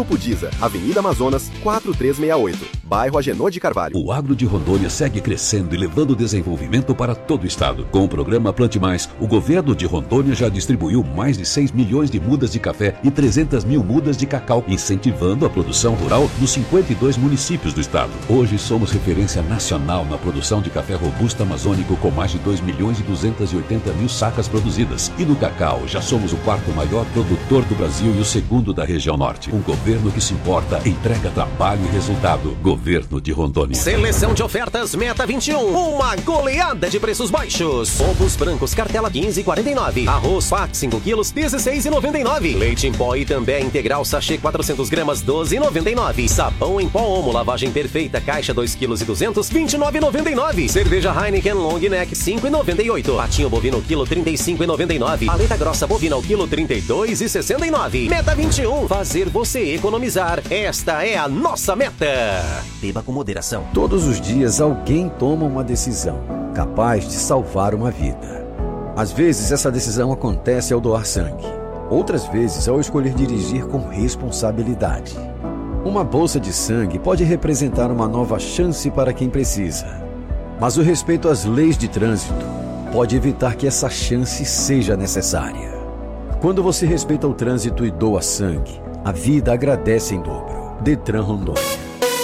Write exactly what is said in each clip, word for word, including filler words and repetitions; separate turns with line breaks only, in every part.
Grupo Diza, Avenida Amazonas, quatro três seis oito, bairro Agenor de Carvalho.
O agro de Rondônia segue crescendo e levando desenvolvimento para todo o estado. Com o programa Plante Mais, o governo de Rondônia já distribuiu mais de seis milhões de mudas de café e trezentas mil mudas de cacau, incentivando a produção rural nos cinquenta e dois municípios do estado. Hoje somos referência nacional na produção de café robusto amazônico com mais de dois milhões e duzentas e oitenta mil sacas produzidas. E no cacau, já somos o quarto maior produtor do Brasil e o segundo da região norte. Um governo que se importa, entrega trabalho e resultado. Governo de Rondônia.
Seleção de ofertas Meta vinte e um. Uma goleada de preços baixos. Ovos brancos cartela quinze reais e quarenta e nove centavos. Arroz Pac cinco quilos dezesseis reais e noventa e nove centavos. Leite em pó e também integral sachê quatrocentas gramas doze reais e noventa e nove centavos. Sabão em pó Omo lavagem perfeita caixa dois quilos e duzentos vinte e nove reais e noventa e nove centavos. Cerveja Heineken Long Neck cinco reais e noventa e oito centavos. Patinho bovino quilo trinta e cinco reais e noventa e nove centavos. Paleta grossa bovina ao quilo trinta e dois reais e sessenta e nove centavos. Meta vinte e um. Fazer você economizar. Esta é a nossa meta. Beba com moderação.
Todos os dias alguém toma uma decisão capaz de salvar uma vida. Às vezes essa decisão acontece ao doar sangue. Outras vezes ao escolher dirigir com responsabilidade. Uma bolsa de sangue pode representar uma nova chance para quem precisa. Mas o respeito às leis de trânsito pode evitar que essa chance seja necessária. Quando você respeita o trânsito e doa sangue, a vida agradece em dobro. Detran Rondônia.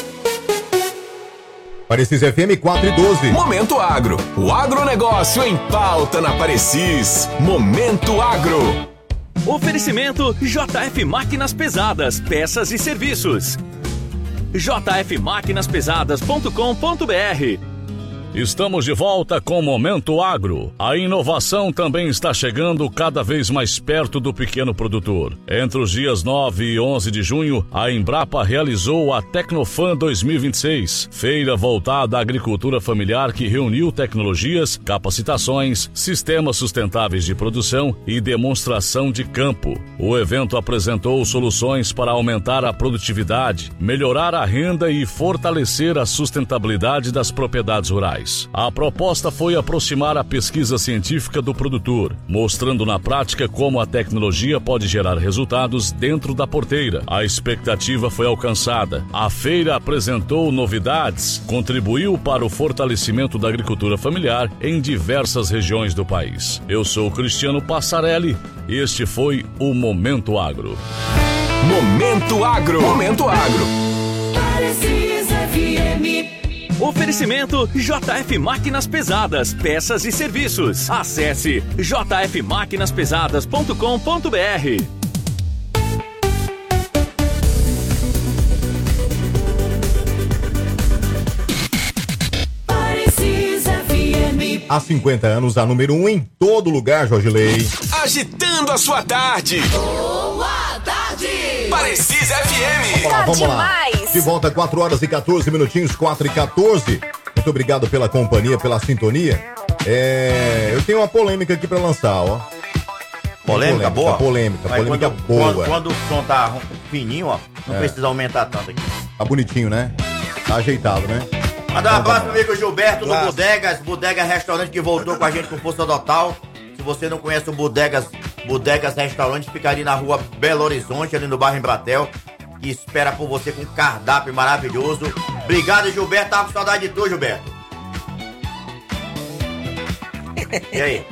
Parecis F M quatro e doze.
Momento Agro. O agronegócio em pauta na Parecis. Momento Agro.
Oferecimento J F Máquinas Pesadas, peças e serviços. j f máquinas pesadas ponto com ponto b r.
Estamos de volta com o Momento Agro. A inovação também está chegando cada vez mais perto do pequeno produtor. Entre os dias nove e onze de junho, a Embrapa realizou a Tecnofan dois mil e vinte e seis, feira voltada à agricultura familiar que reuniu tecnologias, capacitações, sistemas sustentáveis de produção e demonstração de campo. O evento apresentou soluções para aumentar a produtividade, melhorar a renda e fortalecer a sustentabilidade das propriedades rurais. A proposta foi aproximar a pesquisa científica do produtor, mostrando na prática como a tecnologia pode gerar resultados dentro da porteira. A expectativa foi alcançada. A feira apresentou novidades, contribuiu para o fortalecimento da agricultura familiar em diversas regiões do país. Eu sou Cristiano Passarelli e este foi o Momento Agro.
Momento Agro. Momento Agro.
Parecis F M. Oferecimento J F Máquinas Pesadas, peças e serviços. Acesse j f máquinas pesadas ponto com ponto b r.
Há cinquenta anos, a número um em todo lugar, Jorge Lei.
Agitando a sua tarde.
Boa tarde.
Parecis F M.
Vamos lá, vamos lá. De volta, quatro horas e quatorze minutinhos, quatro e quatorze. Muito obrigado pela companhia, pela sintonia. É, eu tenho uma polêmica aqui pra lançar, ó.
Polêmica, polêmica boa?
Polêmica,
Mas
polêmica
quando,
boa.
Quando, quando o som tá fininho, ó, não é. precisa aumentar tanto aqui.
Tá bonitinho, né? Tá ajeitado, né?
Mandar um abraço pro amigo Gilberto do Bodegas, Bodegas Restaurante, que voltou com a gente com força total. Se você não conhece o Bodegas, Bodegas Restaurante, fica ali na rua Belo Horizonte, ali no bairro Embratel, que espera por você com um cardápio maravilhoso. Obrigado, Gilberto. Tava com saudade de tu, Gilberto. E aí?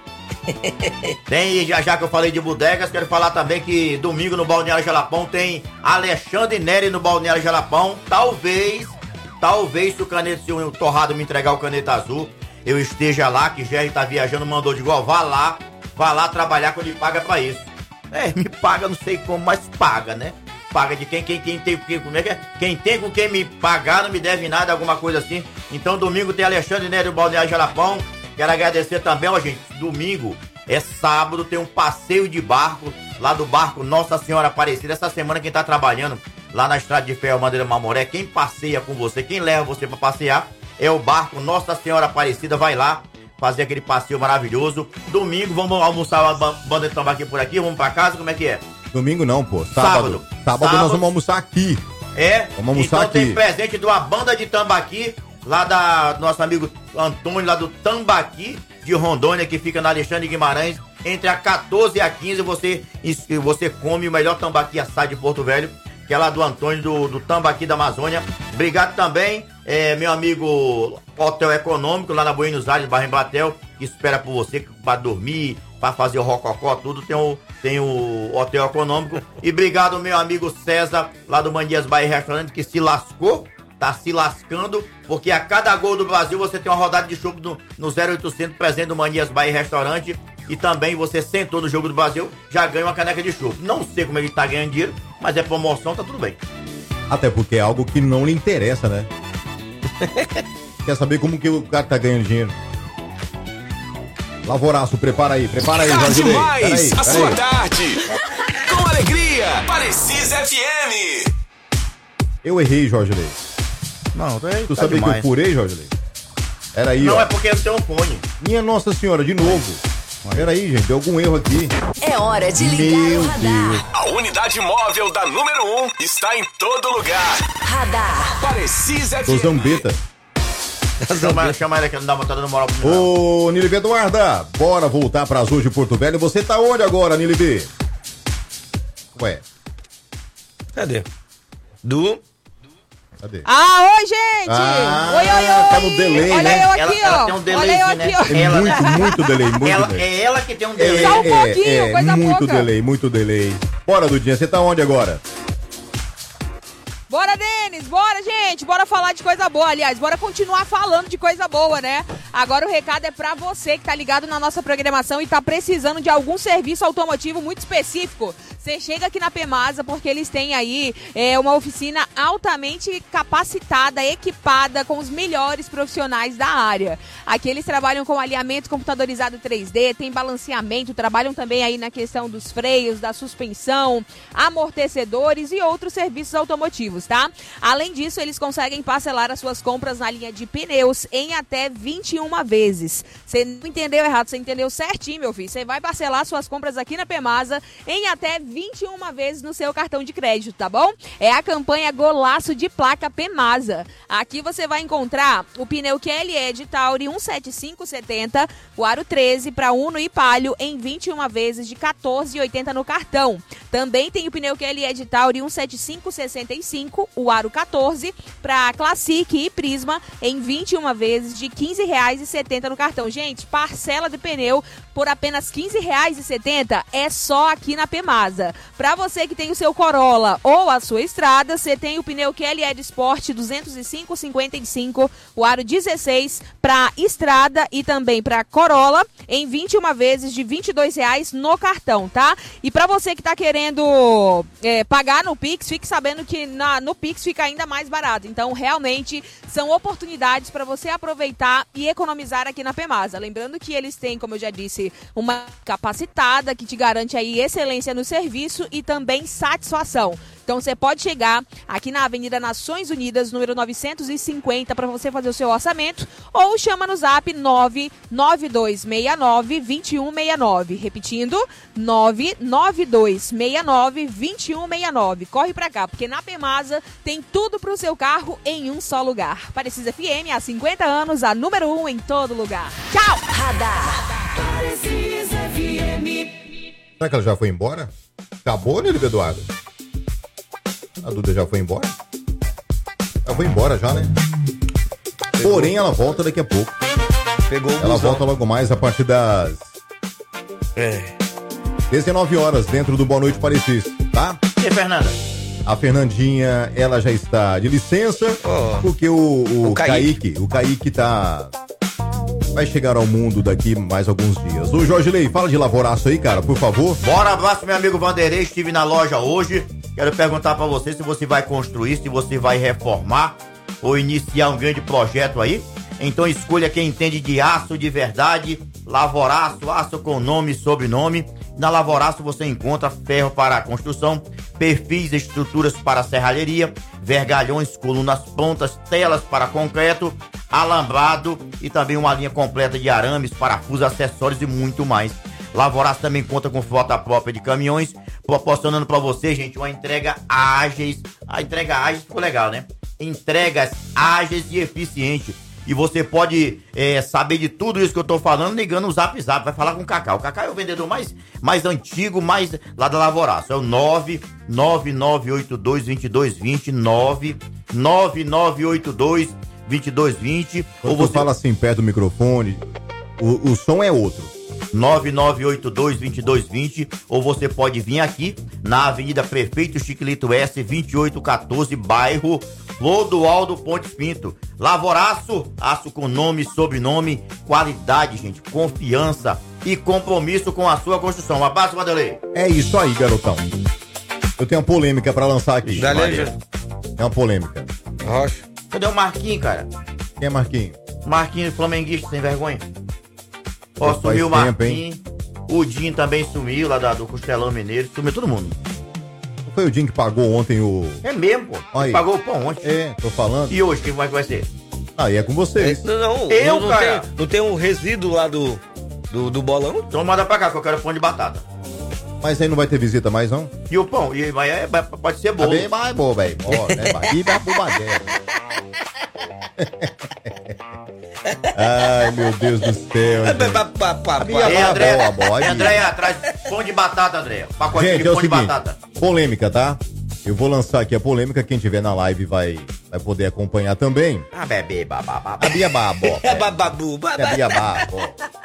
Tem, já, já que eu falei de bodegas, quero falar também que domingo no Balneário Jalapão tem Alexandre Neri no Balneário Jalapão. Talvez, talvez se o caneta, se o Torrado me entregar o caneta azul, eu esteja lá, que Jerry tá viajando, mandou de igual, vá lá, vá lá trabalhar quando ele paga pra isso. É, me paga, não sei como, mas paga, né? Paga de quem, quem, quem tem, quem, como é que é? Quem tem com quem me pagar não me deve nada, alguma coisa assim. Então domingo tem Alexandre Neri no Balneário Jalapão. Quero agradecer também, ó gente, domingo é sábado, tem um passeio de barco, lá do barco Nossa Senhora Aparecida. Essa semana quem tá trabalhando lá na Estrada de Ferro Madeira Mamoré, quem passeia com você, quem leva você pra passear, é o barco Nossa Senhora Aparecida. Vai lá fazer aquele passeio maravilhoso. Domingo vamos almoçar a banda de tambaqui por aqui, vamos pra casa, como é que é?
Domingo não, pô, sábado.
Sábado,
sábado, sábado nós vamos almoçar aqui.
É?
Vamos almoçar
então
aqui.
Tem presente de uma banda de tambaqui, lá da nosso amigo Antônio, lá do Tambaqui de Rondônia, que fica na Alexandre Guimarães. Entre a quatorze e a quinze você, você come o melhor tambaqui assado de Porto Velho. que é lá do Antônio, do, do Tambaqui da Amazônia. Obrigado também, é, meu amigo Hotel Econômico, lá na Buenos Aires, bairro Embratel, que espera por você para dormir, para fazer o rococó, tudo, tem o, tem o Hotel Econômico. E obrigado, meu amigo César, lá do Manias Bahia Restaurante, que se lascou, tá se lascando, porque a cada gol do Brasil você tem uma rodada de chopp no, no zero oitocentos presente do Manias Bahia Restaurante. E também você sentou no Jogo do Brasil, já ganha uma caneca de chopp. Não sei como ele tá ganhando dinheiro, mas é promoção, tá tudo bem.
Até porque é algo que não lhe interessa, né? Quer saber como que o cara tá ganhando dinheiro? Lavoraço, prepara aí, prepara aí, Jorge Lei.
Demais, a sua tarde. Com alegria, Parecis F M.
Eu errei, Jorge Lei.
Não, tá,
tu
tá
sabia
demais.
que eu furei, Jorge Lei? Era aí,
Não,
ó.
é porque eu tenho um fone.
Minha Nossa Senhora, de novo. Peraí, gente, deu algum erro aqui.
É hora de ligar
Meu
o radar.
Deus.
A unidade móvel da número um está em todo lugar.
Radar.
Parecis F M.
Tô zambeta.
Chama, chama ela que não dá vontade de moral pro menino.
Ô, Nilibe Eduarda, bora voltar pra Azul de Porto Velho. Você tá onde agora, Nilibe? Ué.
Cadê? Du.
Cadê?
Ah, oi, gente!
Ah,
oi, oi, oi!
tá no delay,
Olha
né?
eu aqui,
Ela-
ó!
ela tem um
Olha eu
delayzinho,
aqui,
né?
ó!
É
Ela-
muito, muito delay, muito
Ela,
delay.
é ela que tem um delay.
Só um pouquinho,
é,
coisa
muito
pouca.
delay, muito delay. Bora, Dudinha, você tá onde agora?
Bora, Denis! Bora, gente! Bora falar de coisa boa. Aliás, bora continuar falando de coisa boa, né? Agora o recado é pra você que tá ligado na nossa programação e tá precisando de algum serviço automotivo muito específico. Você chega aqui na Pemasa porque eles têm aí é, uma oficina altamente capacitada, equipada com os melhores profissionais da área. Aqui eles trabalham com alinhamento computadorizado três D, tem balanceamento, trabalham também aí na questão dos freios, da suspensão, amortecedores e outros serviços automotivos, tá? Além disso, eles conseguem parcelar as suas compras na linha de pneus em até vinte e uma vezes. Você não entendeu errado, você entendeu certinho, meu filho. Você vai parcelar suas compras aqui na Pemasa em até vinte e uma vezes no seu cartão de crédito, tá bom? É a campanha Golaço de Placa Pemasa. Aqui você vai encontrar o pneu Q L E de Tauri cento e setenta e cinco setenta, o aro treze para Uno e Palio em vinte e uma vezes de quatorze reais e oitenta centavos no cartão. Também tem o pneu Q L E de Tauri cento e setenta e cinco sessenta e cinco, o aro quatorze para Classic e Prisma em vinte e uma vezes de quinze reais e setenta centavos no cartão. Gente, parcela de pneu por apenas quinze reais e setenta centavos é só aqui na Pemasa. Para você que tem o seu Corolla ou a sua Estrada, você tem o pneu Q L E de Sport duzentos e cinco cinquenta e cinco, o aro dezesseis para Estrada e também para Corolla em vinte e uma vezes de vinte e dois reais no cartão, tá? E para você que tá querendo é, pagar no Pix, fique sabendo que na, no Pix fica ainda mais barato. Então, realmente, são oportunidades para você aproveitar e economizar aqui na Pemasa. Lembrando que eles têm, como eu já disse, uma capacitada que te garante aí excelência no serviço e também satisfação. Então você pode chegar aqui na Avenida Nações Unidas, número novecentos e cinquenta, para você fazer o seu orçamento, ou chama no zap nove nove dois seis nove, dois um seis nove. Repetindo, nove nove dois seis nove, dois um seis nove. Corre pra cá, porque na Pemasa tem tudo pro seu carro em um só lugar. Parecis F M, há cinquenta anos, a número um em todo lugar. Tchau!
Radar. Parecis F M.
Será que ela já foi embora? Acabou, né, Eduardo? A Duda já foi embora? Ela foi embora já, né? Pegou. Porém, ela volta daqui a pouco.
Pegou o
Ela
busão.
volta logo mais a partir das
É.
dezenove horas dentro do Boa Noite Parecis, tá?
E Fernanda?
A Fernandinha, ela já está de licença,
Oh.
porque o, o,
O Kaique.
Kaique, o Kaique tá... vai chegar ao mundo daqui mais alguns dias. Ô Jorge Lei, fala de Lavoraço aí, cara, por favor.
Bora, abraço, meu amigo Vanderlei. Estive na loja hoje. Quero perguntar pra você se você vai construir, se você vai reformar ou iniciar um grande projeto aí. Então escolha quem entende de aço de verdade. Lavoraço, aço com nome e sobrenome. Na Lavoraço você encontra ferro para a construção, perfis e estruturas para serralheria, vergalhões, colunas prontas, telas para concreto, alambrado e também uma linha completa de arames, parafusos, acessórios e muito mais. Lavoraço também conta com frota própria de caminhões, proporcionando para você, gente, uma entrega ágeis. A entrega ágil ficou legal, né? Entregas ágeis e eficientes. E você pode é, saber de tudo isso que eu tô falando ligando no Zap Zap. Vai falar com o Cacá. O Cacá é o vendedor mais, mais antigo, mais lá da Lavoraço. É o nove nove nove oito dois, dois dois dois zero, nove nove nove oito dois, dois dois dois zero.
Ou você fala assim perto do microfone, o, o som é outro.
nove nove oito dois, dois dois dois zero. Ou você pode vir aqui na Avenida Prefeito Chiquilito S, vinte e oito quatorze, bairro Clodoaldo Pontes Pinto. Lavoraço, aço com nome, sobrenome, qualidade, gente, confiança e compromisso com a sua construção. Um abraço, Vanderlei.
É isso aí, garotão. Eu tenho uma polêmica pra lançar aqui.
Dá é
uma polêmica.
Rocha.
Cadê o Marquinhos, cara?
Quem é Marquinhos?
Marquinhos, flamenguista, sem vergonha. Ó,
Faz
sumiu o
tempo,
Marquinhos. O Dinho também sumiu, lá da, do Costelão Mineiro. Sumiu todo mundo.
Não foi o Dinho que pagou ontem o...
É mesmo, pô. Ele pagou o pão ontem.
É, tô falando.
E hoje, quem vai, vai ser?
Aí é com vocês.
Não, não,
Eu,
não,
cara.
Tem, não tem um resíduo lá do, do, do bolão?
Então manda pra cá, que eu quero pão de batata.
Mas aí não vai ter visita mais, não?
E o pão? E, mas é, pode ser bolo.
É bem mais bom, velho. Ó, né? Aqui vai pro badé. Ai, meu Deus do céu.
Ei, André, André, atrás pão de batata, André. Pacotinho
Gente,
de
é o
pão de
seguinte,
batata.
polêmica, tá? Eu vou lançar aqui a polêmica, quem tiver na live vai, vai poder acompanhar também.
Ah, bebê, babá,
A Bia Babo.
É bababu,
É Bia Babo.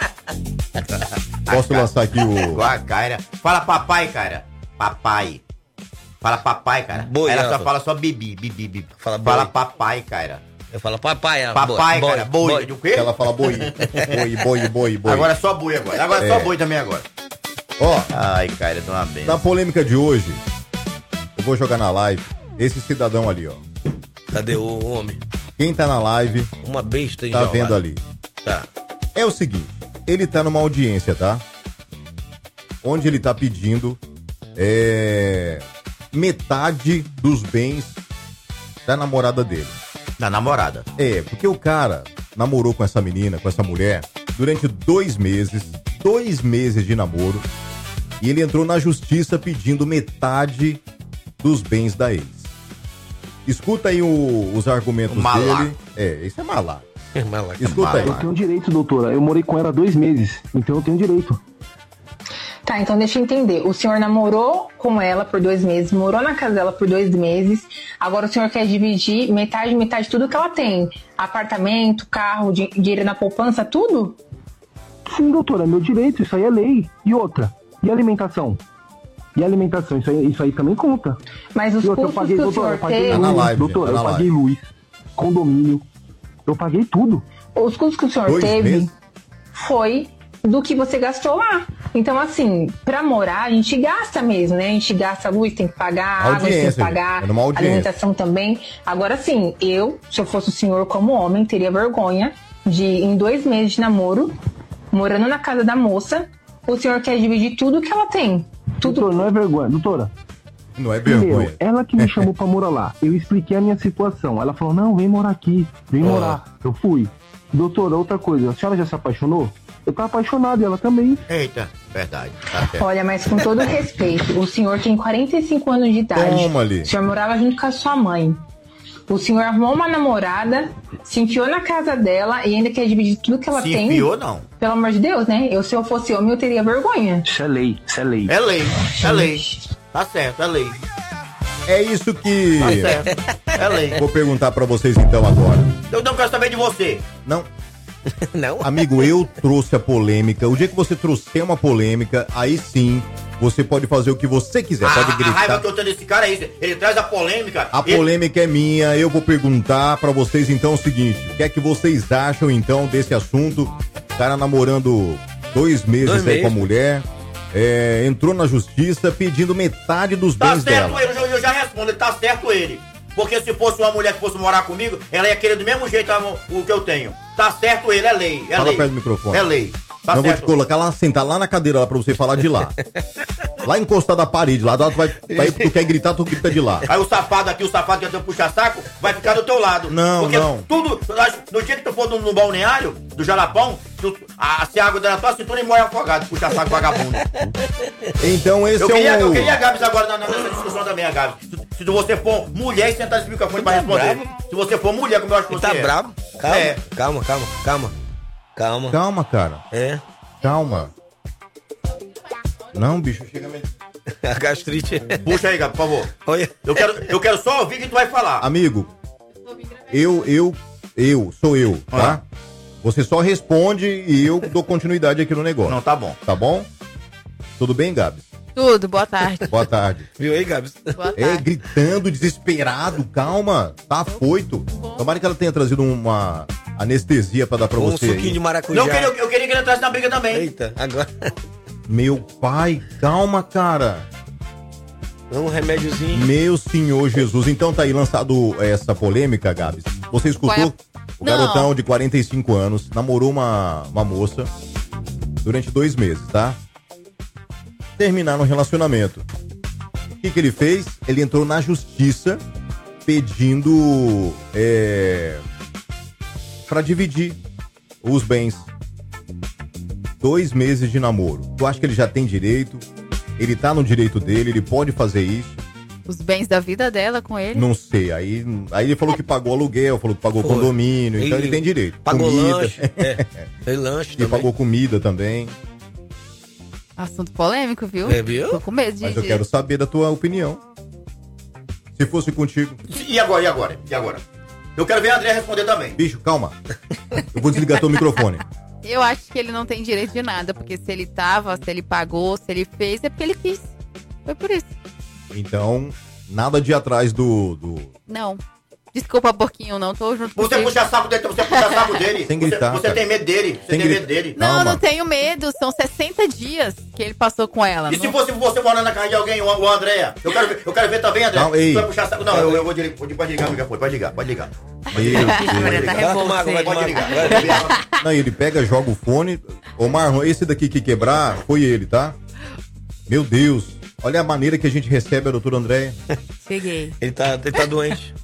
Posso lançar aqui o...
A cara. Fala papai, cara. Papai. Fala papai, cara.
Boi,
ela
ela
só fala só bibi, bibi, bibi.
Fala,
fala
boi.
papai, cara.
Eu falo papai, ela,
Papai,
boi,
cara. Boi.
boi.
De o quê?
Ela fala boi. Boi, boi, boi, boi.
Agora é só boi agora. Agora é só
É.
boi também agora.
Ó,
Ai, cara, tô uma benção.
na polêmica de hoje, eu vou jogar na live esse cidadão ali, ó.
Cadê o homem?
Quem tá na live
Uma besta
tá
enjaulada.
vendo ali.
Tá.
É o seguinte, ele tá numa audiência, tá? Onde ele tá pedindo é, metade dos bens da namorada dele.
Da namorada.
É, porque o cara namorou com essa menina, com essa mulher, durante dois meses, dois meses de namoro, e ele entrou na justiça pedindo metade dos bens da ex. Escuta aí o- os argumentos
Malaco.
dele. É, isso é malaco.
É malaco.
Escuta aí.
Eu tenho direito, doutora. Eu morei com ela dois meses, então eu tenho direito.
Tá, então deixa eu entender. O senhor namorou com ela por dois meses, morou na casa dela por dois meses. Agora o senhor quer dividir metade, metade, tudo que ela tem. Apartamento, carro, di- dinheiro na poupança, tudo?
Sim, doutora, é meu direito, isso aí é lei. E outra? E alimentação? E alimentação, isso aí, isso aí também conta.
Mas os
E outra, eu
custos
paguei,
que o
doutora,
senhor
eu paguei
teve...
Tá na
luz,
live,
doutora,
tá na
eu paguei
live.
luz, condomínio, eu paguei tudo.
Os custos que o senhor
Dois
teve
meses?
foi do que você gastou lá. Então, assim, pra morar, a gente gasta mesmo, né? A gente gasta luz, tem que pagar, água, tem
Audiência,
que pagar,
gente. É numa audiência.
alimentação também. Agora, sim, eu, se eu fosse o senhor como homem, teria vergonha de, em dois meses de namoro, morando na casa da moça, o senhor quer dividir tudo que ela tem. Tudo.
Doutora, não é vergonha, doutora.
Não é
Primeiro,
vergonha.
ela que me chamou pra morar lá. Eu expliquei a minha situação. Ela falou, não, vem morar aqui, vem
Ah.
morar. Eu fui. Doutora, outra coisa, a senhora já se apaixonou? Eu tava apaixonado e ela também.
Eita, verdade. Tá certo.
Olha, mas com todo respeito, o senhor tem quarenta e cinco anos de idade.
Toma ali.
O senhor morava junto com a sua mãe. O senhor arrumou uma namorada, se enfiou na casa dela e ainda quer dividir tudo que ela
Se
tem.
enfiou, não.
Pelo amor de Deus, né? Eu, se eu fosse homem, eu teria vergonha.
Isso é lei, isso é lei.
É lei, é lei. Tá certo, é lei.
É isso que...
Tá certo, é lei.
Vou perguntar pra vocês então agora.
Eu não quero saber de você.
Não,
Não?
amigo, eu trouxe a polêmica. O dia que você trouxer uma polêmica, aí sim, você pode fazer o que você quiser.
A,
Pode
a raiva
gritar.
que eu tenho desse cara é isso. Ele traz a polêmica.
A
ele-
polêmica é minha, eu vou perguntar pra vocês então o seguinte, o que é que vocês acham então desse assunto? O cara namorando dois meses
Dois
aí com a
meses.
mulher, é, entrou na justiça pedindo metade dos
Tá
bens
certo
dela.
ele, eu já, eu já respondo, ele tá certo ele. Porque se fosse uma mulher que fosse morar comigo, ela ia querer do mesmo jeito a- o que eu tenho. Tá certo ele, é lei. É
Fala
lei.
perto do microfone.
É lei. Tá
Não vou te
certo.
colocar lá, sentar lá na cadeira lá pra você falar de lá. Lá encostado na parede, lá, tu vai, vai, tu quer gritar, tu grita de lá.
Aí o safado aqui, o safado que é teu puxa-saco, vai ficar do teu lado.
Não,
Porque
não.
tudo, no dia que tu for no, no balneário do Jalapão, tu, a, se a água der na tua cintura e morre afogado, puxa-saco vagabundo.
Então esse
Eu
é
queria,
o...
eu queria a Gabs agora na, nessa discussão também, a Gabs. Se, se você for mulher e sentar nesse microfone pra responder. Se você for mulher, como eu acho que
Ele
você
tá
é.
brabo. Calma,
É.
calma, calma, calma. Calma.
Calma, cara.
É.
Calma. Não, bicho, chega mesmo.
A gastrite.
Puxa aí, Gabi, por favor.
Olha.
Eu quero, eu quero só ouvir o que tu vai falar.
Amigo, eu, eu, eu, sou eu, tá? Você só responde e eu dou continuidade aqui no negócio.
Não, tá bom.
Tá bom? Tudo bem, Gabs?
Tudo, boa tarde.
Boa tarde.
Viu aí, Gabs?
Boa
É,
tarde.
gritando, desesperado, calma, tá afoito. Tomara que ela tenha trazido uma anestesia pra dar pra
Um
você
suquinho
aí.
de maracujá.
Não, eu queria, eu queria que ele entrasse na briga também.
Eita, agora.
Meu pai, calma, cara.
Um remédiozinho.
Meu Senhor Jesus. Então tá aí lançado essa polêmica, Gabs. Você escutou?
Qual é?
O
Não.
garotão de quarenta e cinco anos namorou uma, uma moça durante dois meses, tá? Terminaram o relacionamento. O que, que ele fez? Ele entrou na justiça pedindo é, pra dividir os bens. Dois meses de namoro. Tu acha que ele já tem direito? Ele tá no direito dele, ele pode fazer isso?
Os bens da vida dela com ele.
Não sei. Aí, aí ele falou que pagou aluguel, falou que pagou
Foi.
condomínio, então
Ele
ele tem direito.
Pagou
Comida.
lanche. É. Tem lanche
E
também.
pagou comida também.
Assunto polêmico, viu?
É, viu?
Tô com medo de...
Mas eu
de-
quero saber da tua opinião. Se fosse contigo.
E agora, e agora? E agora? Eu quero ver a André responder também.
Bicho, calma. Eu vou desligar teu microfone.
Eu acho que ele não tem direito de nada, porque se ele tava, se ele pagou, se ele fez, é porque ele quis. Foi por isso.
Então, nada de ir atrás do... do...
Não. Desculpa, porquinho, não tô junto
Você
contigo.
puxa saco dele, você puxa saco dele.
Sem gritar,
Você, você
cara.
tem medo dele. Você
Sem
tem
gri-
medo dele.
Não,
Calma.
não tenho medo. São sessenta dias que ele passou com ela.
E se
Não-
fosse você morando na casa de alguém, o, o André? Eu quero ver, eu quero ver também, André.
Não, ei.
Você vai puxar saco. Não, eu, eu vou desligar, pode ligar o microfone, pode ligar, pode ligar.
Meu
Maria
Deus.
tá
Vai tomar água, vai
Pode
tomar
ligar.
água.
Não, ele pega, joga o fone. Ô Marlon, esse daqui que quebrar foi ele, tá? Meu Deus. Olha a maneira que a gente recebe a doutora Andréia.
Cheguei.
Ele tá, ele tá doente.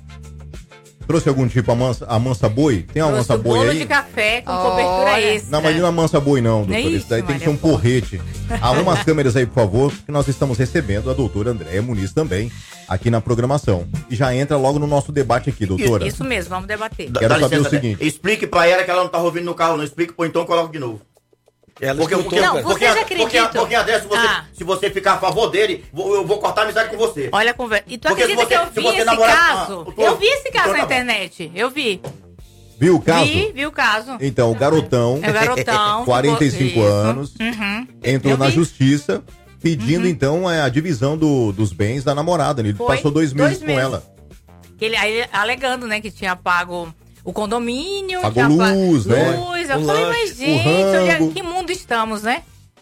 Trouxe algum tipo a mansa, a mansa boi? Tem uma
Trouxe
mansa
o
boi
bolo
aí?
de café com
Olha.
cobertura extra.
Não, mas não é mansa boi não, doutora.
Nem
Isso daí
isso,
tem que ser um
Maria.
porrete. Arruma as câmeras aí, por favor, que nós estamos recebendo a doutora Andréia Muniz também, aqui na programação. E já entra logo no nosso debate aqui, doutora.
Isso mesmo, vamos debater.
Dá-
Quero
dá
saber
licença,
o seguinte.
André. Explique pra ela que ela não tá ouvindo no carro, não explique, ou então coloca de novo.
Ela
Porque,
escutou,
porque,
Não,
cara.
porque,
vocês
porque, porque,
acreditam?
porque, André, se você,
Ah.
se você ficar a favor dele, vou- eu vou cortar a amizade com você.
Olha a conversa. E tu
Porque se
acredita
você-
que eu
se
vi
você
esse
namorar-
caso?
Ah, tô-
Eu vi esse caso
então
na
tá bom.
internet. Eu vi.
Viu o caso?
Vi, vi o caso.
Então, o garotão,
É o garotão.
quarenta e cinco
ficou-
anos,
Uhum.
entrou
Eu
na
vi.
justiça pedindo, então, é, a divisão do- dos bens da namorada. Ele
Foi.
passou dois meses
Dois
com
meses.
ela.
Que ele, aí, ele alegando, né, que tinha pago o condomínio.
Pagou
tinha pa-
luz, né?
Luz. Eu
O
falei,
lanche,
mas
o
gente, onde é-
rango.
que mundo estamos, né?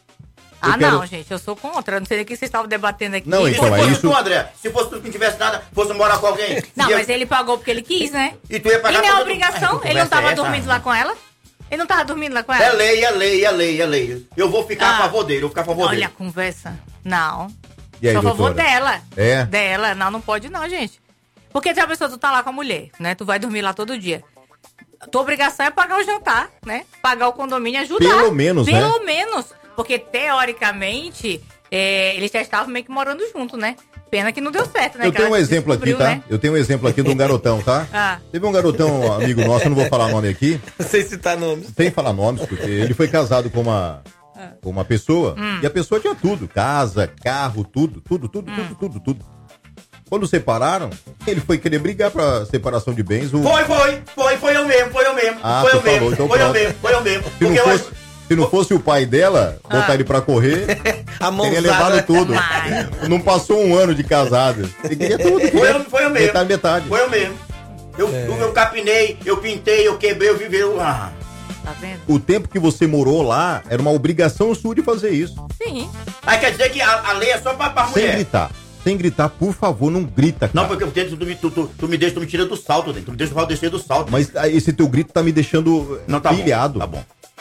Eu
Ah,
quero-
não, gente, eu sou contra. Eu não sei nem o que vocês estavam debatendo aqui.
Não,
E
então,
se
é
fosse
isso-
tu, André, se fosse tu que não tivesse nada, fosse morar com alguém.
Não,
ia-
mas ele pagou porque ele quis, né?
E tu ia pagar
E não é
todo-
obrigação.
Ai, que
Ele não
conversa
tava
é essa?
dormindo lá com ela? Ele não tava dormindo lá com ela?
É lei, é lei, é lei, é lei. Eu vou ficar
Ah.
a favor dele, eu vou ficar a favor
Olha
dele.
a conversa. Não.
E aí,
Sou a favor
doutora?
dela.
É?
Dela. Não, não pode não, gente. Porque se a pessoa, tu tá lá com a mulher, né? Tu vai dormir lá todo dia. Tua obrigação é pagar o jantar, né? Pagar o condomínio e ajudar.
Pelo menos, né?
Pelo menos. Porque, teoricamente, é, eles já estavam meio que morando junto, né? Pena que não deu certo, né?
Eu
Que
tenho um
ela
exemplo aqui,
descobriu,
tá?
né?
Eu tenho um exemplo aqui de um garotão, tá?
Ah.
Teve um garotão, amigo nosso, eu não vou falar nome aqui.
Sem citar nomes.
Sem falar nomes, porque ele foi casado com uma, com uma pessoa
Hum.
e a pessoa tinha tudo. Casa, carro, tudo, tudo, tudo,
Hum.
tudo, tudo, tudo. Quando separaram, ele foi querer brigar pra separação de bens. O...
Foi, foi, foi, foi eu mesmo, foi eu mesmo.
Ah,
foi
tu
eu mesmo,
falou, então
foi eu
pronto.
mesmo, foi eu mesmo.
Se não,
Porque
fosse,
eu-
se não fosse o pai dela, botar
Ah.
ele pra correr,
A
teria
mãozada.
levado tudo.
Mas-
Não passou um ano de casado. Ele queria tudo.
Foi
queria
eu, foi eu mesmo.
Metade, metade.
Foi eu mesmo. Eu,
É.
eu, eu capinei, eu pintei, eu quebrei, eu vivei. Eu... Ah.
Tá vendo?
O tempo que você morou lá, era uma obrigação sua de fazer isso.
Sim.
Aí quer dizer que a, a lei é só pra, pra
Sem
mulher.
gritar. Sem gritar, por favor, não grita, cara.
Não, porque eu tento, tu, me- tu, tu, tu me deixa, tu me tira do salto, né? Tu me deixa eu descer do salto.
Mas ah, esse teu grito tá me deixando
Não, tá bom,
pilhado.
tá bom.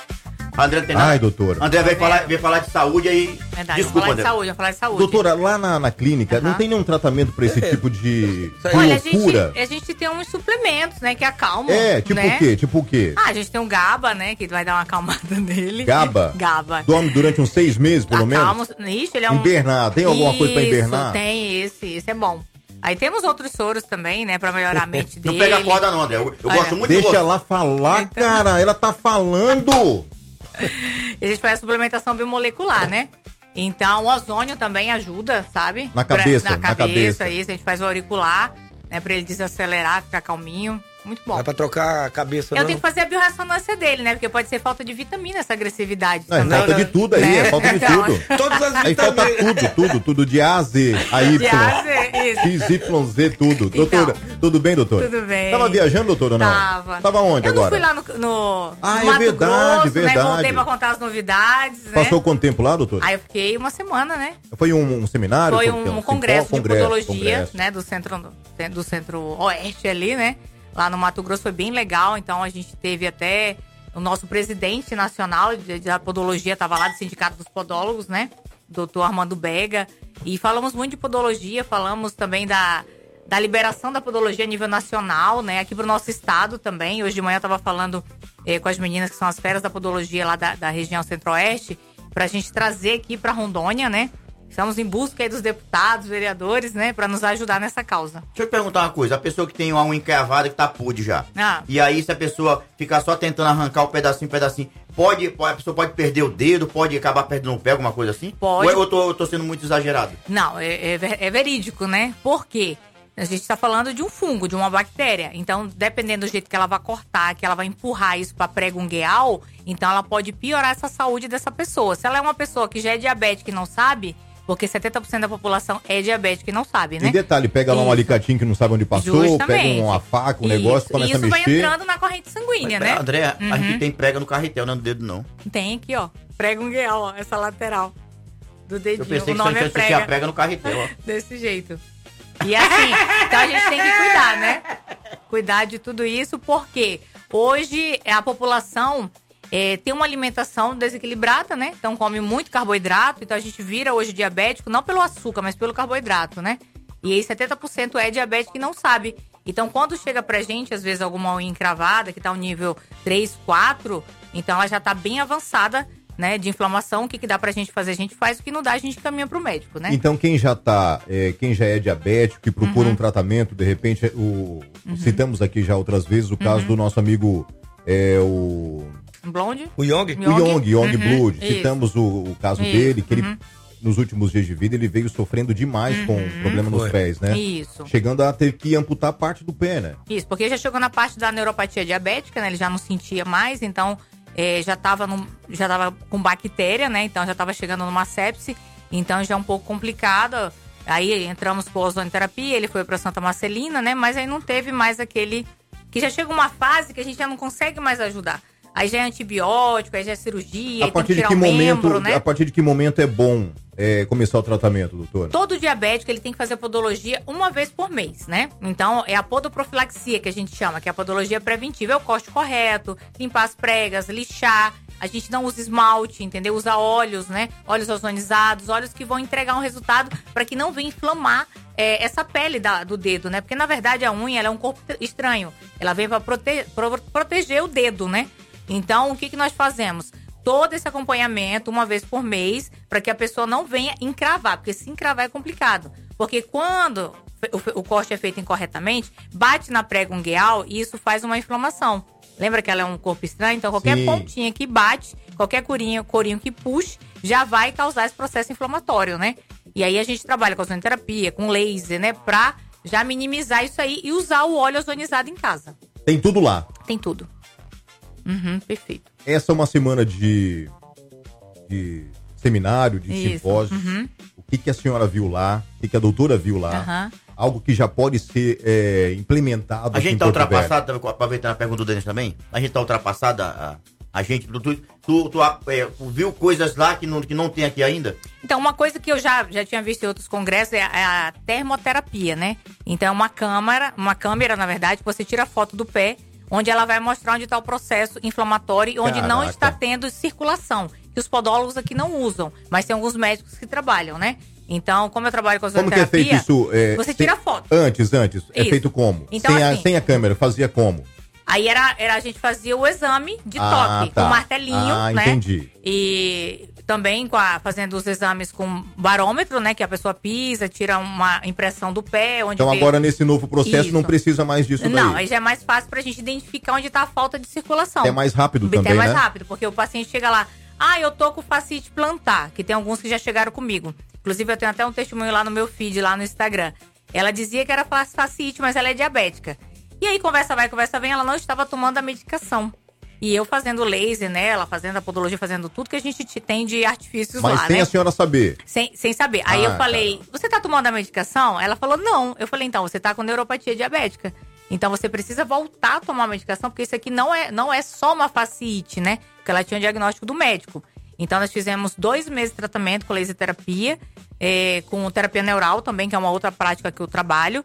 André não tem nada.
Ai, doutora.
André veio falar, veio falar de saúde aí.
Verdade,
Desculpa,
vamos falar
André.
de saúde, vamos falar de saúde.
Doutora, lá na, na clínica, não
Aham.
tem nenhum tratamento pra esse tipo de
Olha, a gente,
loucura?
a gente tem uns suplementos, né, que acalmam.
É, tipo
né?
o quê? Tipo o quê?
Ah, a gente tem um GABA, né, que vai dar uma acalmada nele.
Gaba?
GABA.
Dorme durante uns seis meses, pelo
Acalma,
menos?
Ixi, ele é um...
Hibernar. Tem alguma coisa pra
Isso,
hibernar?
tem esse, esse é bom. Aí temos outros soros também, né, pra melhorar a mente dele.
Não pega a corda não, André. Eu, eu
Olha,
gosto muito
Deixa
de você.
ela falar,
Então.
cara. Ela tá falando.
A gente faz suplementação biomolecular, né? Então, o ozônio também ajuda, sabe?
Na cabeça,
Pra, na,
na
cabeça,
cabeça.
isso. A gente faz o auricular, né? Pra ele desacelerar, ficar calminho. Muito bom.
Não é pra trocar a cabeça,
Eu
não.
tenho que fazer a biorressonância dele, né? Porque pode ser falta de vitamina, essa agressividade.
Não, é
também.
falta de tudo aí,
Né?
é falta de
Então,
tudo.
Todas as
Aí falta tudo, tudo, tudo. De A a Z, a Y.
De A a Z, isso.
X, Y, Z, tudo.
Então,
Doutora, tudo bem, doutora?
tudo bem.
Tava viajando, doutora, ou não?
Tava.
Tava onde
eu
agora?
Eu fui lá no, no,
Ah,
no
é
Mato
verdade,
Grosso,
verdade.
né? Voltei pra contar as novidades, né?
Passou quanto tempo lá, doutora?
Aí eu fiquei uma semana, né?
Foi um, um seminário?
Foi
o quê?
um, um congresso de
congresso,
podologia,
congresso.
né? Do centro, do centro-oeste ali, né? Lá no Mato Grosso foi bem legal. Então a gente teve até o nosso presidente nacional de, de podologia, estava lá do Sindicato dos Podólogos, né? Doutor Armando Bega. E falamos muito de podologia, falamos também da, da liberação da podologia a nível nacional, né? Aqui pro nosso estado também. Hoje de manhã eu tava falando eh, com as meninas que são as feras da podologia lá da, da região centro-oeste, pra gente trazer aqui pra Rondônia, né? Estamos em busca aí dos deputados, vereadores, né? Pra nos ajudar nessa causa.
Deixa eu te perguntar uma coisa. A pessoa que tem uma unha encravada que tá pude já.
Ah.
E aí, se a pessoa ficar só tentando arrancar o pedacinho, pedacinho, pode, pode, a pessoa pode perder o dedo, pode acabar perdendo o pé, alguma coisa assim?
Pode.
Ou eu tô, eu tô sendo muito exagerado?
Não, é, é, ver- é verídico, né? Por quê? A gente tá falando de um fungo, de uma bactéria. Então, dependendo do jeito que ela vai cortar, que ela vai empurrar isso pra prego ungueal, então ela pode piorar essa saúde dessa pessoa. Se ela é uma pessoa que já é diabética e não sabe, porque setenta por cento da população é diabética e não sabe, né?
E detalhe, pega lá um
Isso.
alicatinho que não sabe onde passou,
Justamente.
pega uma faca, um negócio,
Isso.
começa
E isso
a
vai
mexer.
entrando na corrente sanguínea, né?
André, a
Uhum.
gente tem prega no carretel, não é no dedo não.
Tem aqui, ó. Prego ungueal, ó. Essa lateral do dedinho.
Eu pensei
o
que só
nome é
tinha
prega.
tinha prega no carretel, ó.
Desse jeito. E assim, então a gente tem que cuidar, né? Cuidar de tudo isso, porque hoje a população é, tem uma alimentação desequilibrada, né? Então come muito carboidrato, então a gente vira hoje diabético, não pelo açúcar, mas pelo carboidrato, né? E aí setenta por cento é diabético e não sabe. Então quando chega pra gente, às vezes alguma unha encravada, que tá no nível três, quatro, então ela já tá bem avançada, né, de inflamação. O que, que dá pra gente fazer? A gente faz, o que não dá, a gente caminha pro médico, né?
Então quem já tá, é, quem já é diabético, que procura
Uhum.
um tratamento, de repente, o, citamos aqui já outras vezes o caso do nosso amigo, é, o...
Blonde?
O Yong?
O Yong, Yong
Uhum.
Blood.
Isso.
Citamos o, o caso
Isso.
dele, que ele,
Uhum.
nos últimos dias de vida, ele veio sofrendo demais com problema nos
Foi.
pés, né?
Isso.
Chegando a ter que amputar parte do pé, né?
Isso, porque já chegou na parte da neuropatia diabética, né? Ele já não sentia mais, então eh, já tava num- já tava com bactéria, né? Então já tava chegando numa sepse, então já é um pouco complicado. Aí entramos com a ozonioterapia, ele foi pra Santa Marcelina, né? Mas aí não teve mais aquele... Que já chega uma fase que a gente já não consegue mais ajudar. Aí já é antibiótico, aí já é cirurgia,
A
aí tem
partir
que
de
tirar
que
o
momento,
membro, né?
a partir de que momento é bom é, começar o tratamento, doutora?
Todo diabético, ele tem que fazer podologia uma vez por mês, né? Então, é a podoprofilaxia que a gente chama, que é a podologia preventiva. É o corte correto, limpar as pregas, lixar. A gente não usa esmalte, entendeu? Usa óleos, né? Óleos ozonizados, óleos que vão entregar um resultado para que não venha inflamar é, essa pele da- do dedo, né? Porque, na verdade, a unha, ela é um corpo estranho. Ela vem para prote- pro- proteger o dedo, né? Então, o que, que nós fazemos? Todo esse acompanhamento, uma vez por mês, para que a pessoa não venha encravar, porque se encravar é complicado. Porque quando o, o corte é feito incorretamente, bate na prega ungueal e isso faz uma inflamação. Lembra que ela é um corpo estranho? Então, qualquer
Sim.
pontinha que bate, qualquer corinho, corinho que puxe, já vai causar esse processo inflamatório, né? E aí a gente trabalha com ozonioterapia, com laser, né? Pra já minimizar isso aí e usar o óleo ozonizado em casa.
Tem tudo lá.
Tem tudo. Uhum, perfeito.
Essa é uma semana de, de seminário, de
Isso.
simpósios.
Uhum.
O que, que a senhora viu lá? O que, que a doutora viu lá?
Aham.
Algo que já pode ser é, implementado
A
aqui
gente
em
tá
Porto Velho.
ultrapassado, também, aproveitando a pergunta do Denis também, a gente tá ultrapassado, a, a gente, tu, tu, tu, tu, é, viu coisas lá que não, que não tem aqui ainda?
Então, uma coisa que eu já, já tinha visto em outros congressos é a, é a termoterapia, né? Então, é uma câmera, uma câmera, na verdade, que você tira a foto do pé, onde ela vai mostrar onde está o processo inflamatório e onde não
Caraca.
está tendo circulação, que os podólogos aqui não usam, mas tem alguns médicos que trabalham, né? Então, como eu trabalho com a
Como que é
ozonioterapia,
feito isso? É,
você
tem-
tira a foto.
Antes, antes. É
Isso.
feito como?
Então,
sem, a,
assim-
sem a câmera, fazia como?
Aí era, era a gente fazia o exame de
Ah,
toque,
tá.
com martelinho,
Ah,
né?
entendi.
E também com a, fazendo os exames com barômetro, né? Que a pessoa pisa, tira uma impressão do pé. Onde
então
vê...
agora nesse novo processo
Isso.
não precisa mais disso daí.
Não, aí já é mais fácil pra gente identificar onde tá a falta de circulação.
É mais rápido
Até
também,
mais
né?
rápido, porque o paciente chega lá, ah, eu tô com fascite plantar, que tem alguns que já chegaram comigo. Inclusive eu tenho até um testemunho lá no meu feed, lá no Instagram. Ela dizia que era fascite, mas ela é diabética. E aí conversa vai, conversa vem, ela não estava tomando a medicação. E eu fazendo laser nela, fazendo a podologia, fazendo tudo que a gente tem de artifícios
Mas
lá,
sem
né?
a senhora saber.
Sem, sem saber. Aí
Ah,
eu falei, você tá tomando a medicação? Ela falou, não. Eu falei, então, você tá com neuropatia diabética. Então você precisa voltar a tomar a medicação, porque isso aqui não é, não é só uma fasciite, né? Porque ela tinha um diagnóstico do médico. Então nós fizemos dois meses de tratamento com laser terapia, é, com terapia neural também, que é uma outra prática que eu trabalho.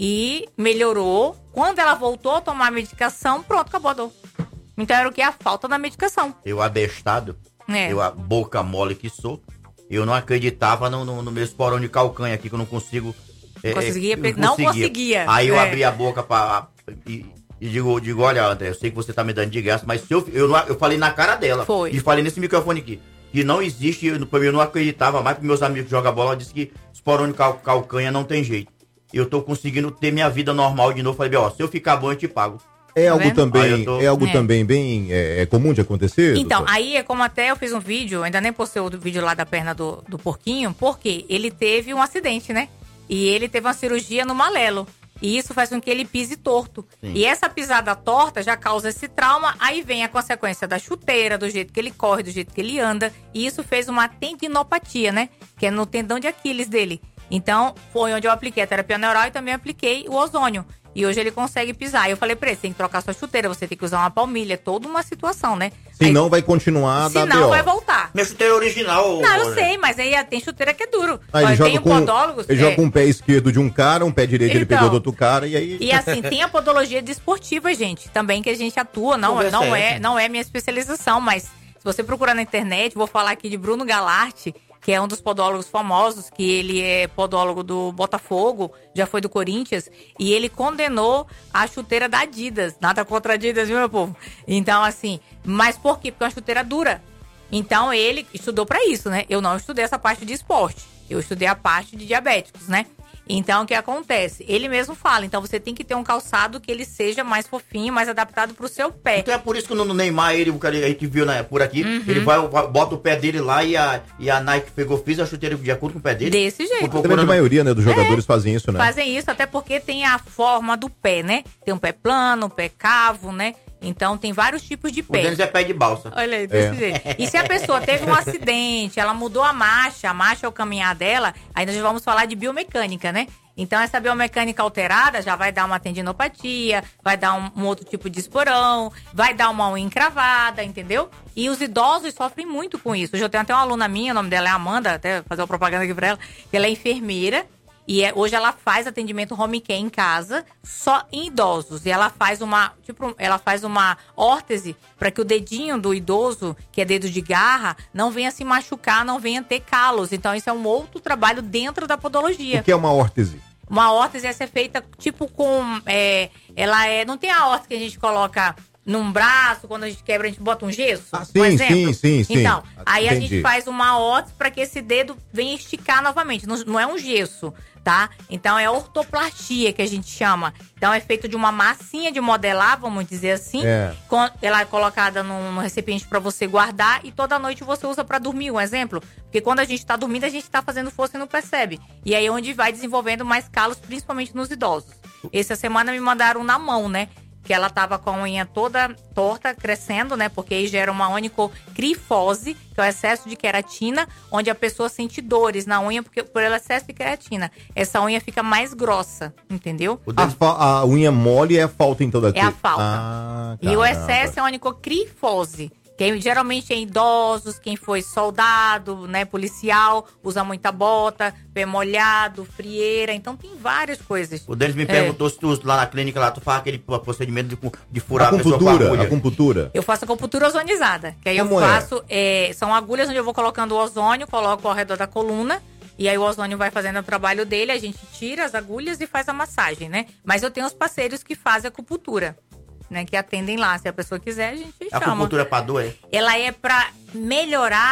E melhorou. Quando ela voltou a tomar a medicação, pronto, acabou a dor. Então era o que? A falta da medicação.
Eu abestado,
É.
eu a boca mole que sou, eu não acreditava no, no, no meu esporão de calcanha aqui, que eu não consigo...
Não
é,
conseguia,
é,
não conseguia.
Aí eu
É.
abri a boca pra, e, e digo, digo, olha, André, eu sei que você tá me dando de graça, mas se eu, eu, não- eu falei na cara dela.
Foi.
E falei nesse microfone aqui, que não existe, eu, eu não acreditava mais, porque meus amigos que jogam bola disseram que esporão de cal, calcanha não tem jeito. Eu tô conseguindo ter minha vida normal de novo. Falei, ó, se eu ficar bom, eu te pago.
É
Tá
algo
vendo?
também,
Aí eu tô-
é algo
É.
também bem é, é comum de acontecer?
Então,
doutor?
aí é como até eu fiz um vídeo, ainda nem postei o vídeo lá da perna do, do porquinho, porque ele teve um acidente, né? E ele teve uma cirurgia no malelo. E isso faz com que ele pise torto.
Sim.
E essa pisada torta já causa esse trauma, aí vem a consequência da chuteira, do jeito que ele corre, do jeito que ele anda. E isso fez uma tendinopatia, né? Que é no tendão de Aquiles dele. Então, foi onde eu apliquei a terapia neural e também apliquei o ozônio. E hoje ele consegue pisar. Eu falei pra ele, você tem que trocar sua chuteira, você tem que usar uma palmilha, é toda uma situação, né?
Se não, vai continuar a
Se
dar
não,
B O.
vai voltar.
Minha chuteira é original.
Não, eu
né?
sei, mas aí tem chuteira que é duro.
Ah, ele
Olha,
joga
tem
com,
podólogos...
ele
é,
joga com o pé esquerdo de um cara, um pé direito ele
Então.
pegou do outro cara e aí...
E assim, tem a podologia desportiva, gente, também que a gente atua, não,
Conversa
não,
é
é,
essa?
não é minha especialização, mas se você procurar na internet, vou falar aqui de Bruno Galarte, que é um dos podólogos famosos, que ele é podólogo do Botafogo, já foi do Corinthians, e ele condenou a chuteira da Adidas. Nada contra a Adidas, viu, meu povo? Então, assim, mas por quê? Porque é uma chuteira dura. Então, ele estudou pra isso, né? Eu não estudei essa parte de esporte, eu estudei a parte de diabéticos, né? Então, o que acontece? Ele mesmo fala, então você tem que ter um calçado que ele seja mais fofinho, mais adaptado pro seu pé.
Então é por isso que no no Neymar, ele, o cara, a gente viu né, por aqui,
Uhum.
ele vai, vai- bota o pé dele lá e a, e a Nike pegou, fez a chuteira de acordo com o pé dele.
Desse jeito.
A grande maioria, né, dos jogadores fazem isso, né?
Fazem isso até porque tem a forma do pé, né? Tem um pé plano, um pé cavo, né? Então tem vários tipos de
O
pé.
Denis é pé de balsa.
Olha aí, desse
É.
jeito. E se a pessoa teve um acidente, ela mudou a marcha, a marcha é o caminhar dela, aí nós vamos falar de biomecânica, né? Então essa biomecânica alterada já vai dar uma tendinopatia, vai dar um, um outro tipo de esporão, vai dar uma unha encravada, entendeu? E os idosos sofrem muito com isso. Hoje eu tenho até uma aluna minha, o nome dela é Amanda, até fazer uma propaganda aqui pra ela, que ela é enfermeira. E é- hoje ela faz atendimento home care em casa, só em idosos. E ela faz uma, tipo, ela faz uma órtese para que o dedinho do idoso, que é dedo de garra, não venha se machucar, não venha ter calos. Então isso é um outro trabalho dentro da podologia.
O que é uma órtese?
Uma órtese é ser feita tipo com, é, ela é, não tem a órtese que a gente coloca num braço, quando a gente quebra a gente bota um gesso,
Ah,
por
sim,
exemplo?
sim, sim, sim.
Então, aí a
Entendi.
gente faz uma órtese para que esse dedo venha esticar novamente. Não, não é um gesso, tá? Então é ortoplastia que a gente chama. Então é feito de uma massinha de modelar, vamos dizer assim.
É.
Com- ela é colocada num, num recipiente para você guardar e toda noite você usa para dormir, um exemplo. Porque quando a gente tá dormindo, a gente tá fazendo força e não percebe. E aí é onde vai desenvolvendo mais calos, principalmente nos idosos. Essa semana me mandaram na mão, né? Que ela tava com a unha toda torta, crescendo, né? Porque aí gera uma onicocrifose, que é o excesso de queratina, onde a pessoa sente dores na unha porque, por ela excesso de queratina. Essa unha fica mais grossa, entendeu?
A, fa- a unha mole é a falta, então, daqui?
É a falta.
Ah,
E o
caramba.
excesso é a onicocrifose, que é geralmente é idosos, quem foi soldado, né, policial, usa muita bota, pé molhado, frieira, então tem várias coisas.
O Denis me
É.
perguntou se tu, lá na clínica, lá, tu faz aquele procedimento de, de furar a pessoa com
Acupuntura,
agulha.
acupuntura.
Eu faço acupuntura ozonizada, que aí
Como
eu
é?
faço, é, são agulhas onde eu vou colocando o ozônio, coloco ao redor da coluna, e aí o ozônio vai fazendo o trabalho dele, a gente tira as agulhas e faz a massagem, né? Mas eu tenho os parceiros que fazem acupuntura, né? Que atendem lá, se a pessoa quiser, a gente
A
chama.
acupuntura é pra dor, é?
Ela é pra melhorar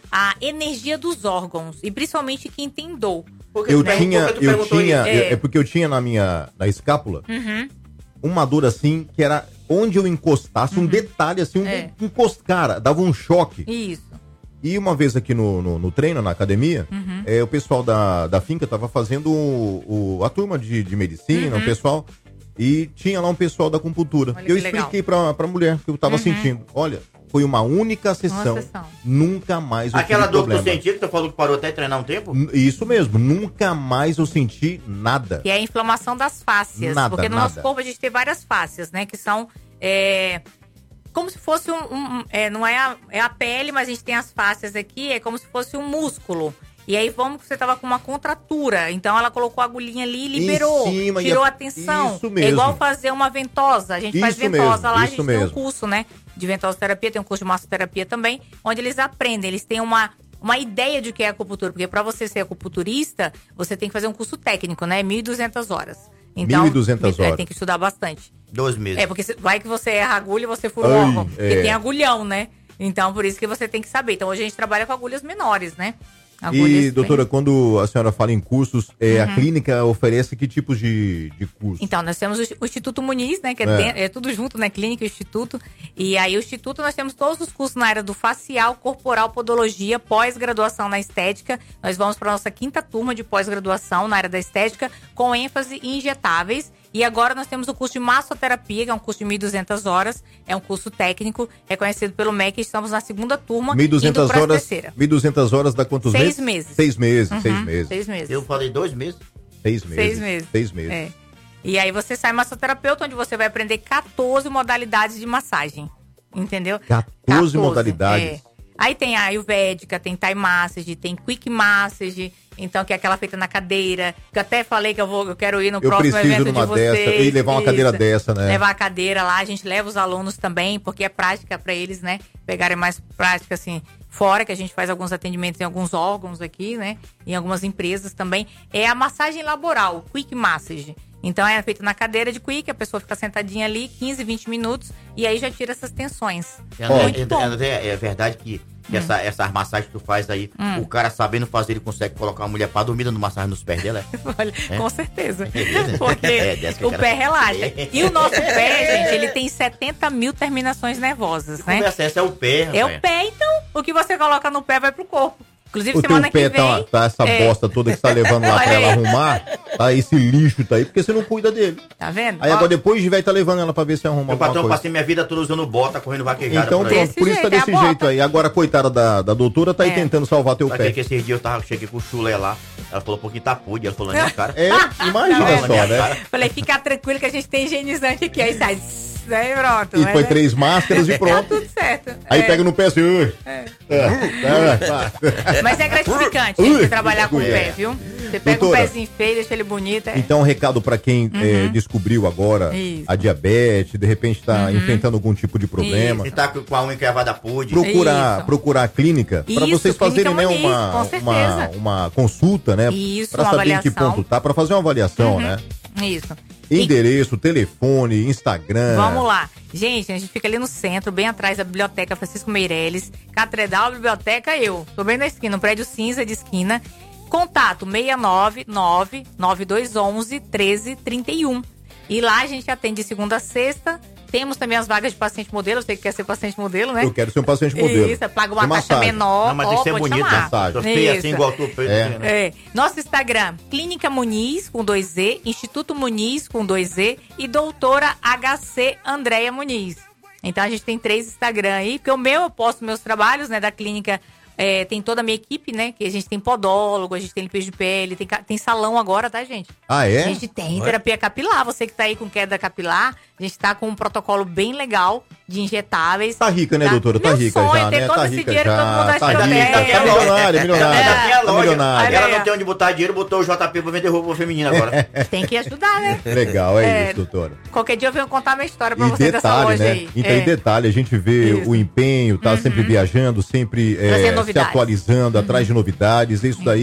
a energia dos órgãos. E principalmente quem tem dor.
Porque
Eu
tu
tinha,
perguntou, tu
eu
perguntou
tinha,
isso.
é. é porque eu tinha na minha, na escápula,
Uhum.
uma dor assim, que era onde eu encostasse, um detalhe assim, um
É.
encosto, cara, dava um choque.
Isso.
E uma vez aqui no, no, no treino, na academia,
Uhum.
é, o pessoal da, da finca tava fazendo o, o- a turma de, de medicina,
Uhum.
o pessoal, e tinha lá um pessoal da acupuntura.
Olha
Eu
que legal.
expliquei pra, pra mulher que eu tava
Uhum.
sentindo. Olha, foi uma única sessão,
sessão.
nunca mais eu
Aquela
tive
dor que tu
problema.
sentiu, que tu falou que parou até de treinar um tempo?
N- Isso mesmo, nunca mais eu senti nada.
Que é a inflamação das fáscias.
Nada,
porque no
nada.
nosso corpo a gente tem várias fáscias, né? Que são é, como se fosse um... um- é, não é a, é a pele, mas a gente tem as fáscias aqui. É como se fosse um músculo. E aí, vamos que você tava com uma contratura. Então, ela colocou a agulhinha ali e liberou.
Em cima, e
tirou
a-
a tensão.
Isso
É
mesmo.
igual fazer uma ventosa. A gente faz
Isso
ventosa
mesmo,
lá. A
isso
gente tem um
mesmo.
curso, né? De ventosoterapia. Tem um curso de massoterapia também. Onde eles aprendem. Eles têm uma... Uma ideia de o que é acupuntura, porque para você ser acupunturista, você tem que fazer um curso técnico, né? mil e duzentas horas. Então,
mil e duzentas
é,
horas.
tem que estudar bastante.
Dois meses.
É, porque se- vai que você erra a agulha e você fura o
Ai,
órgão. Porque
é.
tem agulhão, né? Então, por isso que você tem que saber. Então, hoje a gente trabalha com agulhas menores, né? Agulhas
E,
bem-
doutora, quando a senhora fala em cursos, é, a
Uhum.
clínica oferece que tipos de, de curso?
Então, nós temos o o Instituto Muniz, né? Que é,
É.
dentro- é tudo junto, né? Clínica e Instituto. E aí, o Instituto, nós temos todos os cursos na área do facial, corporal, podologia, pós-graduação na estética. Nós vamos para nossa quinta turma de pós-graduação na área da estética, com ênfase em injetáveis. E agora nós temos o curso de massoterapia, que é um curso de mil e duzentas horas. É um curso técnico, reconhecido pelo M E C. Estamos na segunda turma,
mil e
indo
duzentas
para a
horas,
terceira.
mil e duzentas horas dá quantos
Seis
meses?
meses.
Seis meses,
Uhum,
seis meses.
Seis meses.
Eu falei dois meses?
Seis meses.
Seis meses.
Seis meses.
É. E aí você sai massoterapeuta, onde você vai aprender quatorze modalidades de massagem. Entendeu?
quatorze modalidades.
É. Aí tem a ayurvédica, tem Thai Massage, tem Quick Massage, então que é aquela feita na cadeira. Que eu até falei que eu vou, eu quero ir no
Eu
próximo
preciso
evento
numa
de vocês.
dessa, e levar uma cadeira dessa, né?
Levar a cadeira lá, a gente leva os alunos também, porque é prática para eles, né? Pegarem mais prática assim, fora que a gente faz alguns atendimentos em alguns órgãos aqui, né? Em algumas empresas também. É a massagem laboral, Quick Massage. Então é feito na cadeira de quick, a pessoa fica sentadinha ali quinze, vinte minutos e aí já tira essas tensões.
É,
Muito
é,
bom.
é, é verdade que, que essa, essas massagens que tu faz aí,
Hum.
o cara sabendo fazer, ele consegue colocar uma mulher pra dormir dando massagem nos pés dela, é?
Olha,
É?
com certeza.
É,
Porque
é, dessa que eu
o
quero
pé
saber.
relaxa. E o nosso pé, gente, ele tem setenta mil terminações nervosas, né?
Conversa essa é o pé,
É
rapaz.
o pé, então. O que você coloca no pé vai pro corpo. Inclusive,
O
semana
teu pé
que vem...
tá, tá essa
é,
bosta toda que você tá levando lá pra
Olha
ela
aí.
arrumar, tá esse lixo tá aí, porque você não cuida dele.
Tá vendo?
Aí
Ó,
agora depois de velho tá levando ela pra ver se arruma
Meu
alguma
patrão,
coisa.
passei minha vida toda usando bota, correndo vaquejada.
Então
por aí.
pronto, por isso tá
jeito, é a
desse
bota.
jeito aí. Agora, coitada da, da doutora, tá aí
É.
tentando salvar teu
Sabe
pé.
que esses dias eu tava, cheguei com o chulé lá, ela falou um pouquinho tá pude, ela falou na minha cara.
É, imagina
Ela na minha
só, né?
cara.
Falei, fica tranquilo que a gente tem higienizante aqui. Aí sai... Aí pronto.
E
mas
foi
é-
três máscaras e
Tá
pronto.
tudo certo.
Aí
É.
pega no pé assim, ui.
É.
É, é, tá.
Mas é gratificante
Ui,
você trabalhar com o
é.
pé, viu? Você pega
Doutora.
um pezinho feio, deixa ele bonito. É.
Então, um recado pra quem é,
Uhum.
descobriu agora
Isso.
a diabetes, de repente tá
Uhum.
enfrentando algum tipo de problema.
Se tá com a unha cravada pude.
Procurar,
Isso.
procurar a clínica para
Isso,
vocês fazerem né,
Clínica Muniz,
uma,
com certeza.
uma, uma consulta, né?
Isso,
Para
uma
saber em que
avaliação.
ponto tá, para fazer uma avaliação,
Uhum.
né?
Isso.
Endereço, telefone, Instagram.
Vamos lá. Gente, a gente fica ali no centro, bem atrás da Biblioteca Francisco Meireles. Catedral, Biblioteca, eu. Tô bem na esquina, no prédio cinza de esquina. Contato seis nove nove, nove dois um um, um três três um. E lá a gente atende de segunda a sexta. Temos também as vagas de paciente modelo. Você que quer ser paciente modelo, né?
Eu quero ser um paciente modelo.
Isso, paga uma
Tem
taxa
massagem.
menor.
Não, mas tem que
ó,
ser
pode
bonito,
chamar.
massagem.
Tô feio assim,
Isso.
igual tu feio.
É.
né?
É. Nosso Instagram, Clínica Muniz, com dois Z, Instituto Muniz, com dois Z, e Doutora H C Andréia Muniz. Então, a gente tem três Instagram aí, porque o meu, eu posto meus trabalhos, né, da clínica, é, tem toda a minha equipe, né, que a gente tem podólogo, a gente tem limpeza de pele, tem, ca- tem salão agora, tá, gente?
Ah, é?
A gente tem terapia capilar, você que tá aí com queda capilar, a gente tá com um protocolo bem legal de injetáveis.
Tá rica, né, doutora? Tá
Meu
rica
sonho
já,
é ter
né?
todo
Tá
esse
rica
dinheiro que todo mundo
já.
acha
Tá
que eu
rica.
tenho.
Tá milionária, milionária.
Ela tem a
Tá
loja.
milionária.
Ela não tem onde botar dinheiro, botou o J P pra vender roupa feminina agora.
Tem que ajudar, né?
Legal, é,
É.
isso, doutora.
Qualquer dia eu venho contar minha história pra
E
você dessa
detalhe,
loja
né?
aí.
Então,
É.
e detalhe, a gente vê
Isso.
o empenho, tá sempre viajando, sempre é,
Trazendo
se
novidades.
atualizando, atrás de novidades. Isso daí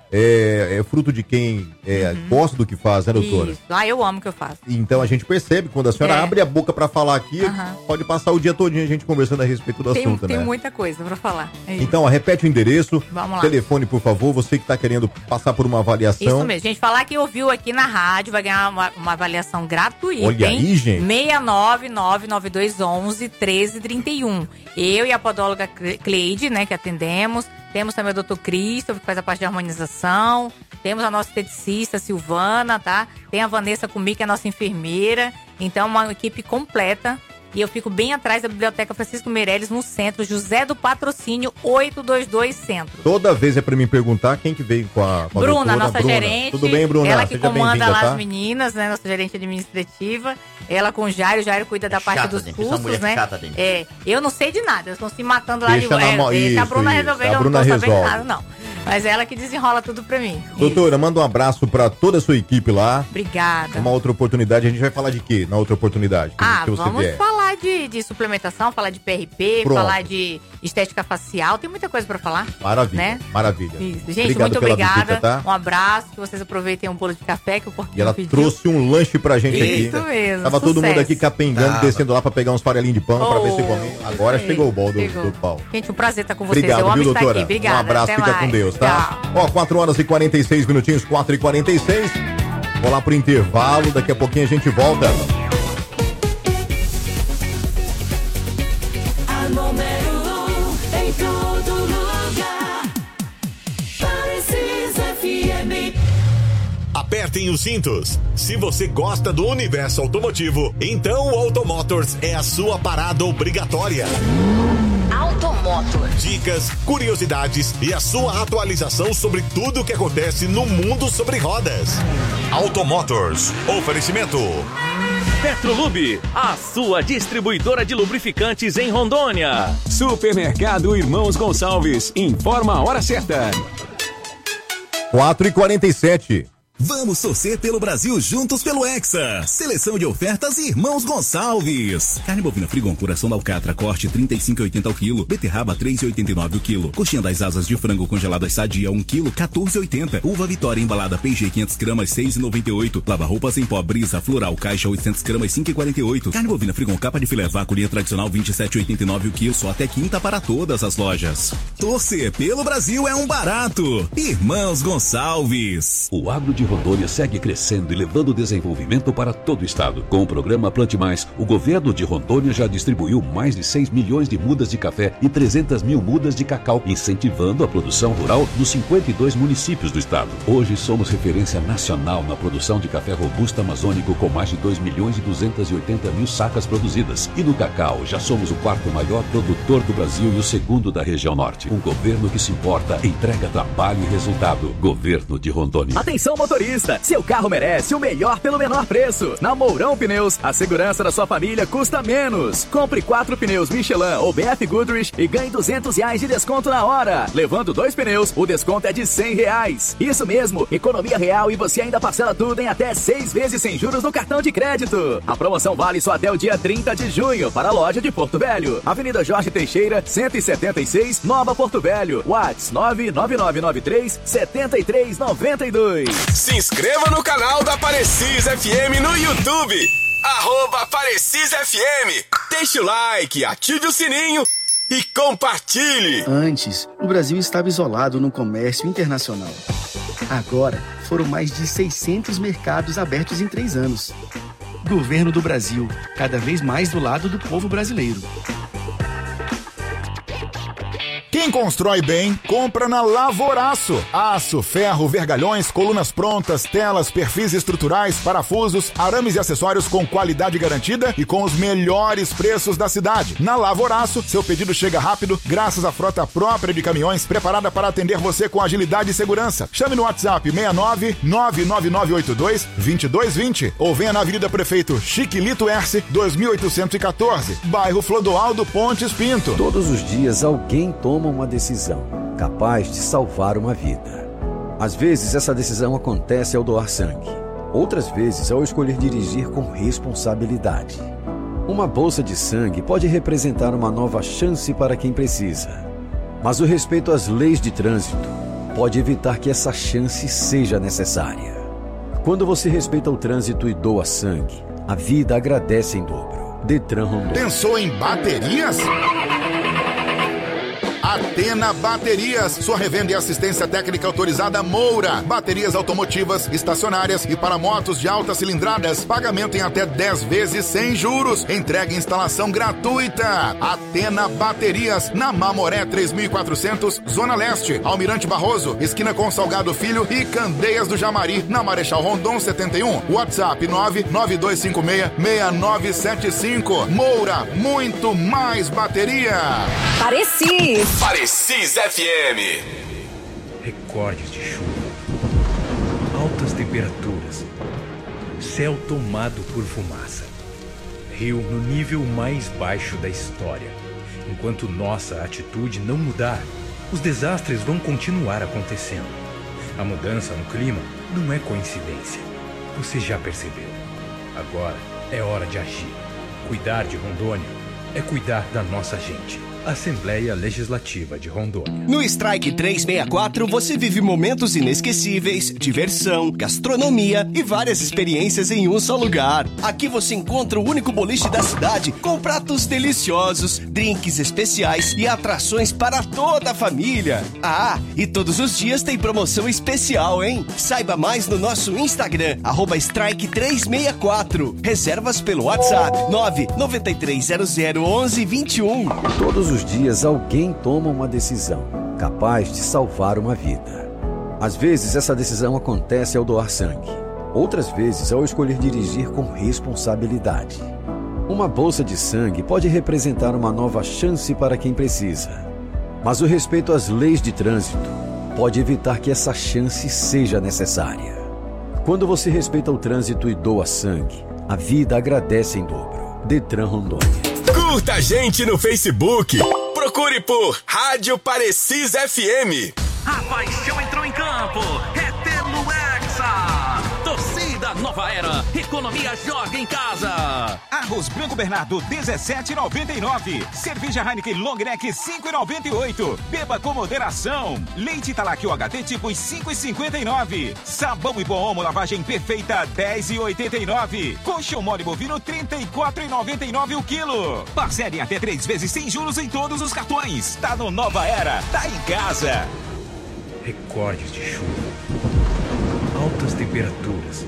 é, é fruto de quem é, uhum. gosta do que faz, né, doutora?
Isso. Ah, eu amo o que eu faço.
Então a gente percebe, quando a senhora
é.
abre a boca pra falar aqui, uhum. pode passar o dia todinho a gente conversando a respeito do
tem,
assunto,
tem
né?
Tem muita coisa pra falar. É
então, ó, repete o endereço,
Vamos lá.
telefone, por favor, você que tá querendo passar por uma avaliação.
Isso mesmo, gente, falar que ouviu aqui na rádio, vai ganhar uma, uma avaliação gratuita,
Olha
hein?
aí, gente.
seis nove nove nove dois um um, um três três um. Eu e a podóloga Cleide, né, que atendemos. Temos também o doutor Christopher, que faz a parte de harmonização. Temos a nossa esteticista, Silvana, tá? Tem a Vanessa comigo, que é a nossa enfermeira. Então, uma equipe completa. E eu fico bem atrás da Biblioteca Francisco Meireles, no centro, José do Patrocínio, oitocentos e vinte e dois Centro.
Toda vez é pra mim perguntar quem que veio com a, com a
Bruna,
doutora,
nossa
Bruna.
gerente.
Tudo bem, Bruna?
Ela que
Seja
comanda lá
tá?
as meninas, né? Nossa gerente administrativa. Ela com o Jairo, o Jairo cuida da
é
parte
chata,
dos
gente.
cursos, né?
Chata,
é, eu não sei de nada, eles estão se matando lá
Deixa
de
na
é,
mão,
deixa
isso,
a Bruna
isso.
resolver,
A
eu
Bruna
não tô sabendo
resolve.
nada, não. Mas é ela que desenrola tudo pra mim.
Doutora, manda um abraço pra toda a sua equipe lá.
Obrigada.
Uma outra oportunidade, a gente vai falar de quê na outra oportunidade? Que,
Ah,
que você
vamos
vier.
falar de, de suplementação, falar de P R P,
Pronto.
falar de estética facial, tem muita coisa pra falar.
Maravilha,
né?
maravilha.
Isso. Gente,
Obrigado
muito
pela
obrigada.
visita, tá?
Um abraço, que vocês aproveitem um bolo de café que o Porquinho
E ela
pediu.
trouxe um lanche pra gente aqui.
Isso mesmo,
Tava todo
sucesso.
mundo aqui capengando,
Tava.
descendo lá pra pegar uns farelinhos de pão, pra ver se
Oh,
comia. Agora
sei.
chegou o bol do,
Chegou.
do pau.
Gente, um prazer estar com vocês.
Obrigado,
Eu amo
viu,
estar
doutora?
aqui. Obrigada.
Um abraço,
Até
fica
mais.
com Deus, tá?
Tchau.
Ó, quatro horas e quarenta e seis minutinhos, quatro e quarenta e seis. Vou lá pro intervalo, daqui a pouquinho a gente volta.
A número um em todo lugar. Parecis F M.
Apertem os cintos. Se você gosta do universo automotivo, então o Automotors é a sua parada obrigatória.
Automotors.
Dicas, curiosidades e a sua atualização sobre tudo o que acontece no mundo sobre rodas. Automotors. Oferecimento.
Petrolube, a sua distribuidora de lubrificantes em Rondônia.
Supermercado Irmãos Gonçalves, informa a hora certa.
quatro e quarenta e sete.
Vamos torcer pelo Brasil juntos pelo Hexa. Seleção de ofertas Irmãos Gonçalves. Carne bovina Frigon, coração da alcatra, corte trinta e cinco e oitenta ao quilo. Beterraba três e oitenta e nove o quilo. Coxinha das asas de frango congeladas Sadia um quilo, quatorze e oitenta. Uva Vitória embalada P G quinhentas gramas, seis e noventa e oito. Lava roupas em pó Brisa Floral caixa oitocentas gramas, cinco e quarenta e oito. Carne bovina Frigon, capa de filé vácuo linha tradicional vinte e sete e oitenta e nove o quilo, só até quinta para todas as lojas. Torcer pelo Brasil é um barato. Irmãos Gonçalves.
O agro de Rondônia segue crescendo e levando desenvolvimento para todo o estado. Com o programa Plante Mais, o governo de Rondônia já distribuiu mais de seis milhões de mudas de café e trezentas mil mudas de cacau, incentivando a produção rural nos cinquenta e dois municípios do estado. Hoje somos referência nacional na produção de café robusto amazônico com mais de dois milhões e duzentas e oitenta mil sacas produzidas. E no cacau, já somos o quarto maior produtor do Brasil e o segundo da região norte. Um governo que se importa, entrega trabalho e resultado. Governo de Rondônia.
Atenção, motorista! Seu carro merece o melhor pelo menor preço. Na Mourão Pneus, a segurança da sua família custa menos. Compre quatro pneus Michelin ou B F Goodrich e ganhe duzentos reais de desconto na hora. Levando dois pneus, o desconto é de cem reais. Isso mesmo, economia real e você ainda parcela tudo em até seis vezes sem juros no cartão de crédito. A promoção vale só até o dia trinta de junho para a loja de Porto Velho. Avenida Jorge Teixeira, cento e setenta e seis, Nova Porto Velho. WhatsApp nove nove nove nove três sete três nove dois.
Se inscreva no canal da Parecis F M no YouTube. Arroba Parecis F M. Deixe o like, ative o sininho e compartilhe.
Antes, o Brasil estava isolado no comércio internacional. Agora, foram mais de seiscentos mercados abertos em três anos. Governo do Brasil, cada vez mais do lado do povo brasileiro.
Quem constrói bem, compra na Lavouraço. Aço, ferro, vergalhões, colunas prontas, telas, perfis estruturais, parafusos, arames e acessórios com qualidade garantida e com os melhores preços da cidade. Na Lavouraço, seu pedido chega rápido graças à frota própria de caminhões preparada para atender você com agilidade e segurança. Chame no WhatsApp seis nove nove nove nove oito dois dois dois dois zero ou venha na Avenida Prefeito Chiquilito Erce, dois mil oitocentos e quatorze, bairro Flodoaldo Pontes Pinto.
Todos os dias alguém toma uma decisão capaz de salvar uma vida. Às vezes essa decisão acontece ao doar sangue. Outras vezes ao escolher dirigir com responsabilidade. Uma bolsa de sangue pode representar uma nova chance para quem precisa. Mas o respeito às leis de trânsito pode evitar que essa chance seja necessária. Quando você respeita o trânsito e doa sangue, a vida agradece em dobro. Detran Rondônia.
Pensou em baterias? Atena Baterias, sua revenda e assistência técnica autorizada Moura. Baterias automotivas, estacionárias e para motos de altas cilindradas. Pagamento em até dez vezes sem juros. Entrega e instalação gratuita. Atena Baterias, na Mamoré três mil e quatrocentos, Zona Leste. Almirante Barroso, esquina com Salgado Filho e Candeias do Jamari, na Marechal Rondon setenta e um. WhatsApp nove nove dois cinco seis, seis nove sete cinco. Moura, muito mais bateria.
Parecis.
Parecis F M.
Recordes de chuva, altas temperaturas, céu tomado por fumaça, rio no nível mais baixo da história. Enquanto nossa atitude não mudar, os desastres vão continuar acontecendo. A mudança no clima não é coincidência. Você já percebeu. Agora é hora de agir. Cuidar de Rondônia é cuidar da nossa gente. Assembleia Legislativa de Rondônia.
No Strike trezentos e sessenta e quatro você vive momentos inesquecíveis, diversão, gastronomia e várias experiências em um só lugar. Aqui você encontra o único boliche da cidade com pratos deliciosos, drinks especiais e atrações para toda a família. Ah, e todos os dias tem promoção especial, hein? Saiba mais no nosso Instagram, arroba Strike trezentos e sessenta e quatro. Reservas pelo WhatsApp nove nove três zero zero onze vinte e um.
Todos os dias alguém toma uma decisão capaz de salvar uma vida. Às vezes essa decisão acontece ao doar sangue. Outras vezes ao escolher dirigir com responsabilidade. Uma bolsa de sangue pode representar uma nova chance para quem precisa. Mas o respeito às leis de trânsito pode evitar que essa chance seja necessária. Quando você respeita o trânsito e doa sangue, a vida agradece em dobro. Detran Rondônia.
Curta a gente no Facebook. Procure por Rádio Parecis F M.
A paixão entrou em campo. É pelo Hexa. Torcida Nova Era. Economia joga em casa.
Arroz Branco Bernardo dezessete reais e noventa e nove centavos. Cerveja Heineken Long Neck cinco reais e noventa e oito centavos. Beba com moderação. Leite Italac U H T tipos cinco reais e cinquenta e nove centavos. Sabão e Bom Omo lavagem perfeita dez reais e oitenta e nove centavos. Colchão mole bovino trinta e quatro reais e noventa e nove centavos o quilo. Parcele até três vezes sem juros em todos os cartões. Tá no Nova Era, tá em casa.
Recordes de chuva, altas temperaturas,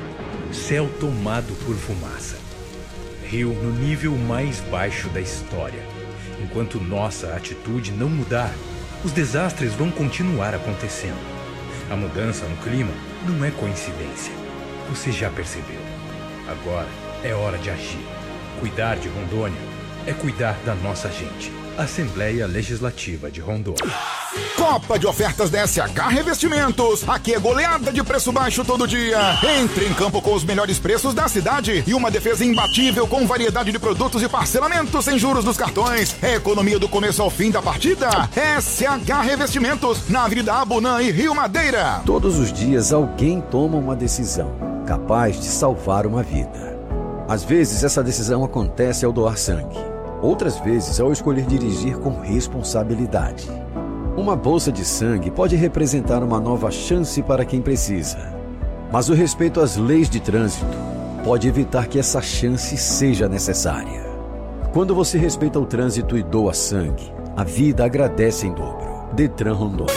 céu tomado por fumaça, rio no nível mais baixo da história. Enquanto nossa atitude não mudar, os desastres vão continuar acontecendo. A mudança no clima não é coincidência. Você já percebeu. Agora é hora de agir. Cuidar de Rondônia é cuidar da nossa gente. Assembleia Legislativa de Rondônia.
Copa de ofertas da S H Revestimentos. Aqui é goleada de preço baixo todo dia. Entre em campo com os melhores preços da cidade e uma defesa imbatível com variedade de produtos e parcelamento sem juros nos cartões. É economia do começo ao fim da partida. S H Revestimentos, na Avenida Abunã e Rio Madeira.
Todos os dias alguém toma uma decisão capaz de salvar uma vida. Às vezes essa decisão acontece ao doar sangue. Outras vezes ao escolher dirigir com responsabilidade. Uma bolsa de sangue pode representar uma nova chance para quem precisa. Mas o respeito às leis de trânsito pode evitar que essa chance seja necessária. Quando você respeita o trânsito e doa sangue, a vida agradece em dobro. Detran Rondônia.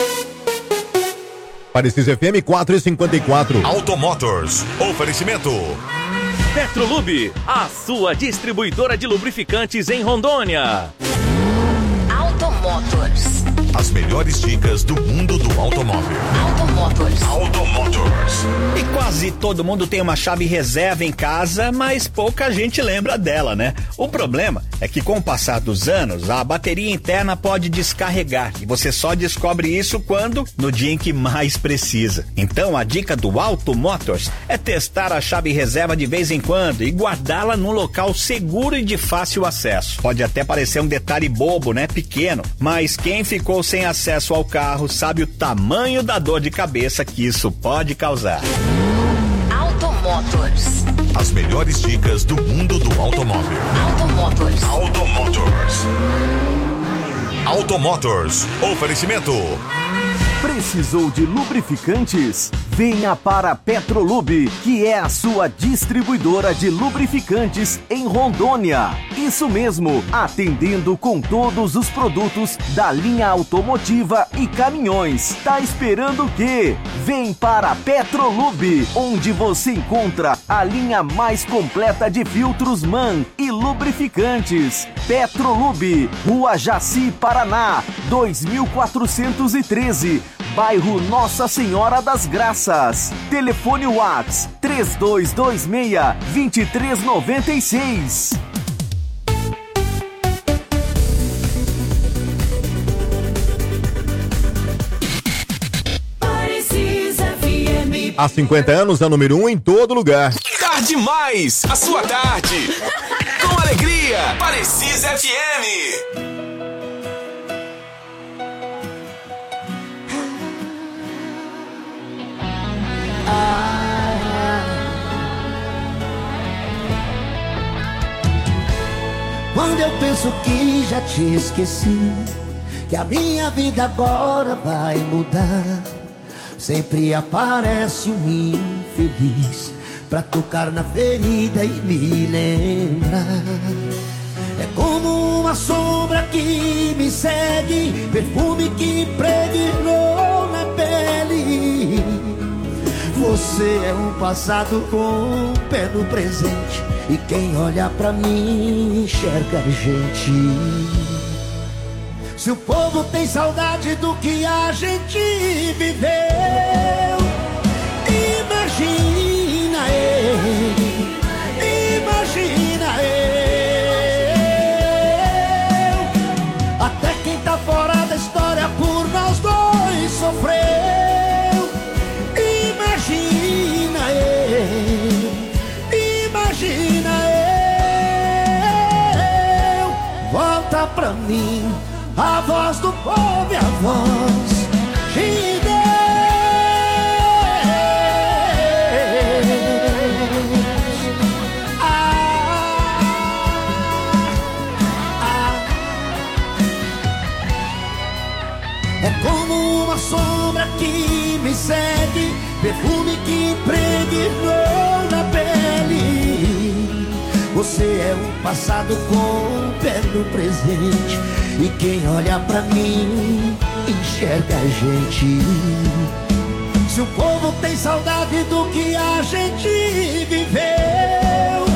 Parecis F M quatro e cinquenta e quatro.
Automotors. Oferecimento.
Petrolube, a sua distribuidora de lubrificantes em Rondônia.
Automotors.
As melhores dicas do mundo do automóvel.
Automotors.
Automotors.
E quase todo mundo tem uma chave reserva em casa, mas pouca gente lembra dela, né? O problema é que com o passar dos anos, a bateria interna pode descarregar e você só descobre isso quando? No dia em que mais precisa. Então a dica do Automotors é testar a chave reserva de vez em quando e guardá-la num local seguro e de fácil acesso. Pode até parecer um detalhe bobo, né? Pequeno, mas quem ficou sem acesso ao carro sabe o tamanho da dor de cabeça que isso pode causar.
Automotors.
As melhores dicas do mundo do automóvel.
Automotors.
Automotors. Automotors. Oferecimento.
Precisou de lubrificantes? Venha para a Petrolube, que é a sua distribuidora de lubrificantes em Rondônia. Isso mesmo, atendendo com todos os produtos da linha automotiva e caminhões. Tá esperando o quê? Vem para a Petrolube, onde você encontra a linha mais completa de filtros MAN e lubrificantes. Petrolube, Rua Jaci, Paraná, dois mil quatrocentos e treze, bairro Nossa Senhora das Graças. Telefone Whats três dois dois seis, dois três nove seis.
Há cinquenta anos, a número um em todo lugar.
Tarde Mais, a sua tarde. Com alegria, Parecis F M.
Quando eu penso que já te esqueci, que a minha vida agora vai mudar, sempre aparece um infeliz pra tocar na ferida e me lembrar. É como uma sombra que me segue, perfume que impregnou na pele. Você é um passado com um pé no presente, e quem olha pra mim enxerga a gente. Se o povo tem saudade do que a gente viveu, imagina eu, imagina eu. Até quem tá fora da história por nós dois sofreu. Imagina eu, imagina eu. Volta pra mim a voz do povo e a voz de Deus. Ah, ah. É como uma sombra que me segue, perfume que impregnou na pele. Você é um passado com um pé no presente, e quem olha pra mim enxerga a gente. Se o povo tem saudade do que a gente viveu,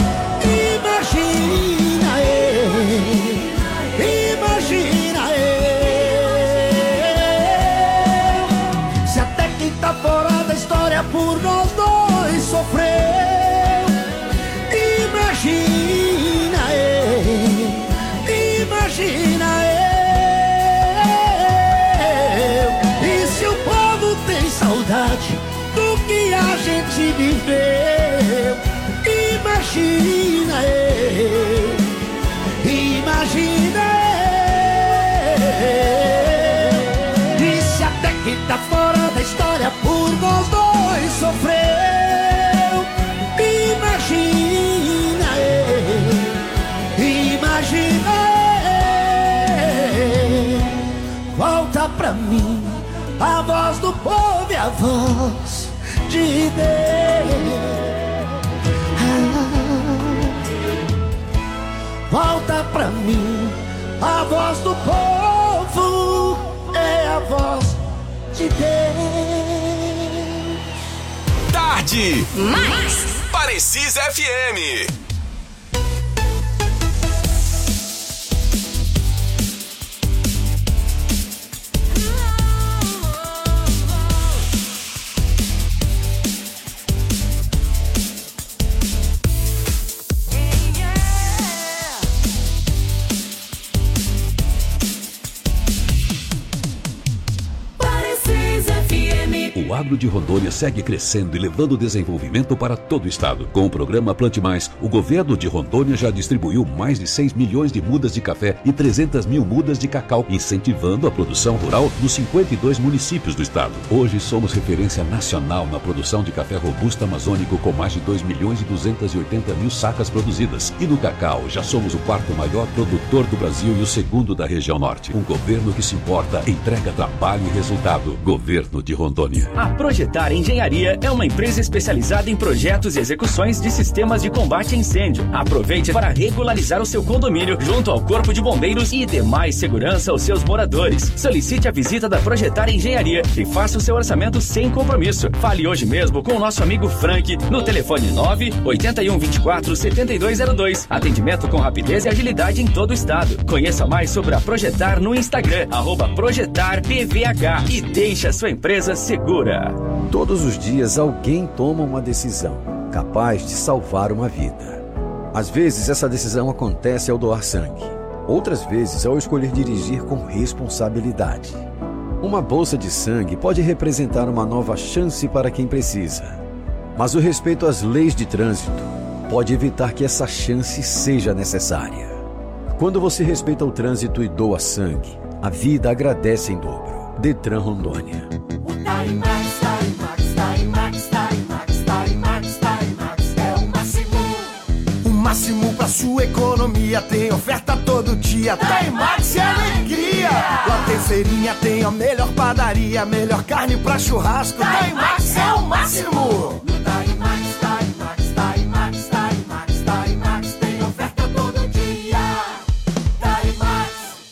imagina eu, imagina eu. Se até quem tá fora da história por nós dois sofreu, imagina eu, imagina eu. E se o povo tem saudade do que a gente viveu, imagina eu, imagina eu. E se até quem tá fora da história por nós dois sofreu, imagina eu, imagina eu. Volta pra mim a voz do povo e a voz de Deus. Volta pra mim a voz do povo, é a voz de Deus.
Tarde Mais Parecis F M.
O agro de Rondônia segue crescendo e levando desenvolvimento para todo o estado. Com o programa Plante Mais, o governo de Rondônia já distribuiu mais de seis milhões de mudas de café e trezentas mil mudas de cacau, incentivando a produção rural nos cinquenta e dois municípios do estado. Hoje somos referência nacional na produção de café robusto amazônico com mais de dois milhões e duzentas e oitenta mil sacas produzidas. E no cacau, já somos o quarto maior produtor do Brasil e o segundo da região norte. Um governo que se importa, entrega trabalho e resultado. Governo de Rondônia.
A Projetar Engenharia é uma empresa especializada em projetos e execuções de sistemas de combate a incêndio. Aproveite para regularizar o seu condomínio junto ao Corpo de Bombeiros e dê mais segurança aos seus moradores. Solicite a visita da Projetar Engenharia e faça o seu orçamento sem compromisso. Fale hoje mesmo com o nosso amigo Frank no telefone nove oito um, vinte e quatro, setenta e dois zero dois. Atendimento com rapidez e agilidade em todo o estado. Conheça mais sobre a Projetar no Instagram, arroba Projetar P V H, e deixe a sua empresa segura.
Todos os dias alguém toma uma decisão capaz de salvar uma vida. Às vezes essa decisão acontece ao doar sangue. Outras vezes ao escolher dirigir com responsabilidade. Uma bolsa de sangue pode representar uma nova chance para quem precisa. Mas o respeito às leis de trânsito pode evitar que essa chance seja necessária. Quando você respeita o trânsito e doa sangue, a vida agradece em dobro. Detran Rondônia.
Tarimax, Tarimax, Tarimax, Tarimax, Tarimax, Tarimax é o máximo. O máximo pra sua economia, tem oferta todo dia. Tarimax é alegria. Lá tem feirinha, tem a melhor padaria, melhor carne pra churrasco. Tarimax é o máximo. No Tarimax, Tarimax, Tarimax, Tarimax, Tarimax tem oferta todo dia. Tarimax,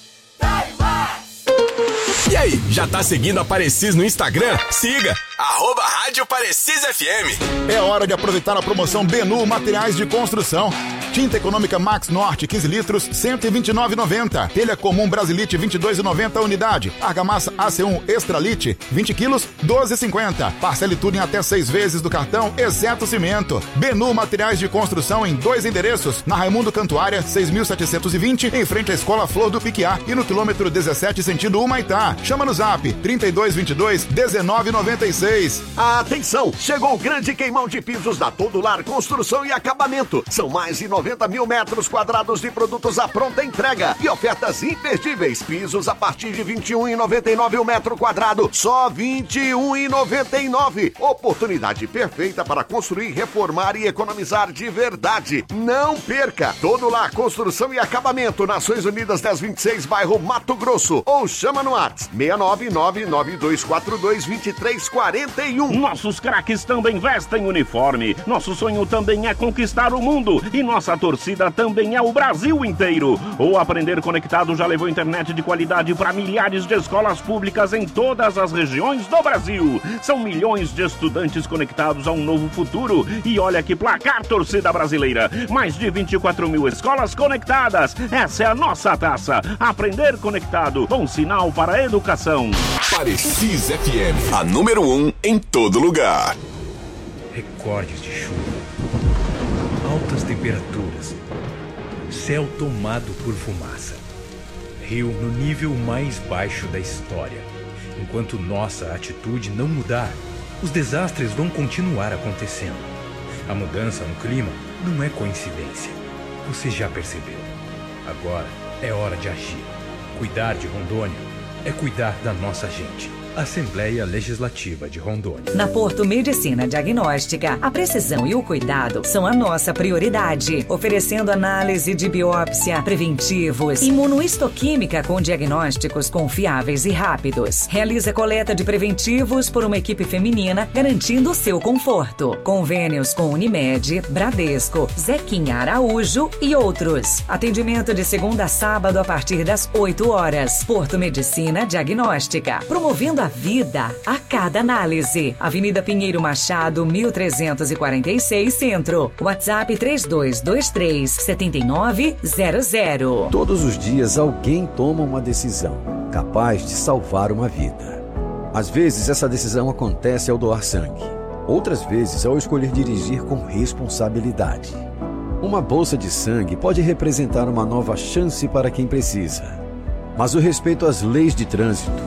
Tarimax.
E aí, já tá seguindo a Parecis no Instagram? Siga, arroba Rádio Parecis F M.
É hora de aproveitar a promoção Benu Materiais de Construção. Tinta econômica Max Norte, quinze litros, cento e vinte e nove reais e noventa centavos. Telha comum Brasilite, vinte e dois reais e noventa centavos a unidade. Argamassa A C um Extralite, vinte quilos, doze reais e cinquenta centavos. Parcele tudo em até seis vezes do cartão, exceto cimento. Benu Materiais de Construção em dois endereços. Na Raimundo Cantuária, seis mil setecentos e vinte, em frente à Escola Flor do Piquiá. E no quilômetro dezessete, sentido Humaitá. Chama no zap, trinta e dois, vinte e dois, dezenove, noventa e seis.
Atenção, chegou o grande queimão de pisos da Todo Lar Construção e Acabamento. São mais de noventa mil metros quadrados de produtos à pronta entrega e ofertas imperdíveis. Pisos a partir de vinte e um reais e noventa e nove centavos o metro quadrado, só vinte e um reais e noventa e nove centavos. Oportunidade perfeita para construir, reformar e economizar de verdade. Não perca! Todo Lar Construção e Acabamento, Nações Unidas dez vinte e seis, bairro Mato Grosso. Ou chama no WhatsApp seis nove nove, nove dois quatro dois, dois três quatro um.
Nossos craques também vestem uniforme. Nosso sonho também é conquistar o mundo e nossa torcida também é o Brasil inteiro. O Aprender Conectado já levou internet de qualidade para milhares de escolas públicas em todas as regiões do Brasil. São milhões de estudantes conectados a um novo futuro. E olha que placar, torcida brasileira. Mais de vinte e quatro mil escolas conectadas. Essa é a nossa taça. Aprender Conectado, bom sinal para a educação.
Parecis F M, a número um em todo lugar.
Recordes de chuva, altas temperaturas, céu tomado por fumaça, rio no nível mais baixo da história. Enquanto nossa atitude não mudar, os desastres vão continuar acontecendo. A mudança no clima não é coincidência. Você já percebeu. Agora é hora de agir. Cuidar de Rondônia é cuidar da nossa gente. Assembleia Legislativa de Rondônia.
Na Porto Medicina Diagnóstica, a precisão e o cuidado são a nossa prioridade, oferecendo análise de biópsia, preventivos, imunohistoquímica com diagnósticos confiáveis e rápidos. Realiza coleta de preventivos por uma equipe feminina, garantindo o seu conforto. Convênios com Unimed, Bradesco, Zequinha Araújo e outros. Atendimento de segunda a sábado a partir das oito horas. Porto Medicina Diagnóstica, promovendo a vida a cada análise. Avenida Pinheiro Machado, mil trezentos e quarenta e seis, Centro. WhatsApp três dois dois três, sete nove zero zero.
Todos os dias alguém toma uma decisão capaz de salvar uma vida. Às vezes essa decisão acontece ao doar sangue. Outras vezes ao escolher dirigir com responsabilidade. Uma bolsa de sangue pode representar uma nova chance para quem precisa. Mas o respeito às leis de trânsito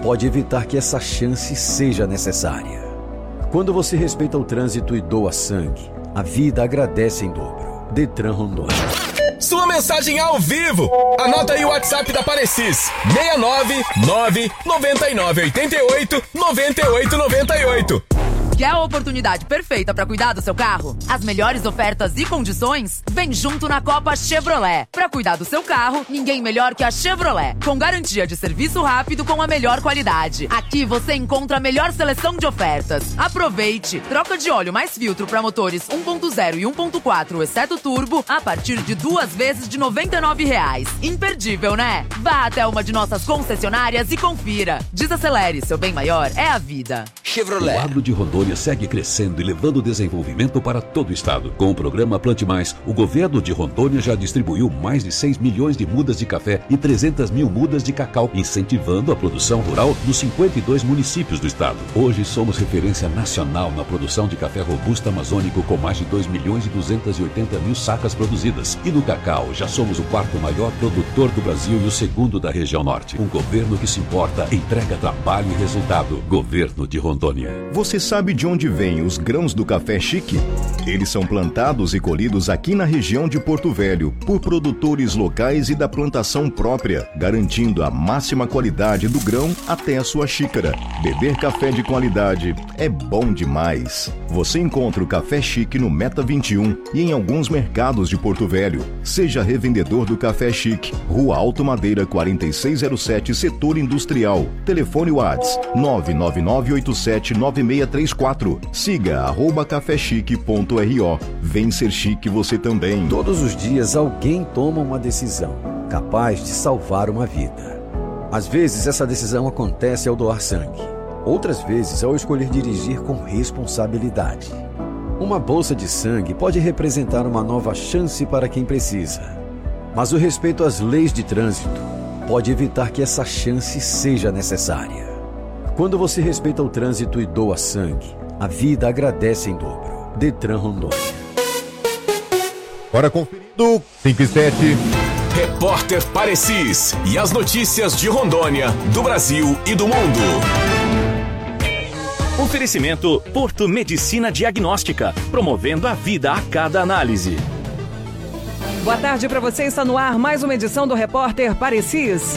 pode evitar que essa chance seja necessária. Quando você respeita o trânsito e doa sangue, a vida agradece em dobro. Detran Rondônia.
Sua mensagem ao vivo. Anota aí o WhatsApp da Parecis. seis nove nove nove nove oito oito nove oito nove oito.
Quer a oportunidade perfeita para cuidar do seu carro? As melhores ofertas e condições? Vem junto na Copa Chevrolet. Para cuidar do seu carro, ninguém melhor que a Chevrolet. Com garantia de serviço rápido com a melhor qualidade. Aqui você encontra a melhor seleção de ofertas. Aproveite! Troca de óleo mais filtro para motores um ponto zero e um ponto quatro, exceto turbo, a partir de duas vezes de noventa e nove reais. Imperdível, né? Vá até uma de nossas concessionárias e confira. Desacelere, seu bem maior é a vida.
Chevrolet. O agro de Rondônia segue crescendo e levando desenvolvimento para todo o estado. Com o programa Plante Mais, o governo de Rondônia já distribuiu mais de seis milhões de mudas de café e trezentas mil mudas de cacau, incentivando a produção rural nos cinquenta e dois municípios do estado. Hoje somos referência nacional na produção de café robusto amazônico com mais de dois milhões e duzentas e oitenta mil sacas produzidas. E no cacau já somos o quarto maior produtor do Brasil e o segundo da região norte. Um governo que se importa, entrega trabalho e resultado. Governo de Rondônia.
Você sabe de onde vêm os grãos do café chique? Eles são plantados e colhidos aqui na região de Porto Velho por produtores locais e da plantação própria, garantindo a máxima qualidade do grão até a sua xícara. Beber café de qualidade é bom demais. Você encontra o café chique no Meta vinte e um e em alguns mercados de Porto Velho. Seja revendedor do café chique. Rua Alto Madeira quarenta e seis zero sete, Setor Industrial. Telefone WhatsApp nove nove nove oito sete nove seis três quatro. Siga arroba caféchique ponto ro. Vem ser chique você também.
Todos os dias alguém toma uma decisão capaz de salvar uma vida. Às vezes essa decisão acontece ao doar sangue. Outras vezes ao escolher dirigir com responsabilidade. Uma bolsa de sangue pode representar uma nova chance para quem precisa. Mas o respeito às leis de trânsito pode evitar que essa chance seja necessária. Quando você respeita o trânsito e doa sangue, a vida agradece em dobro. Detran Rondônia.
Bora conferindo. cinco e sete.
Repórter Parecis. E as notícias de Rondônia, do Brasil e do mundo.
Oferecimento Porto Medicina Diagnóstica. Promovendo a vida a cada análise.
Boa tarde para você. Está no ar mais uma edição do Repórter Parecis.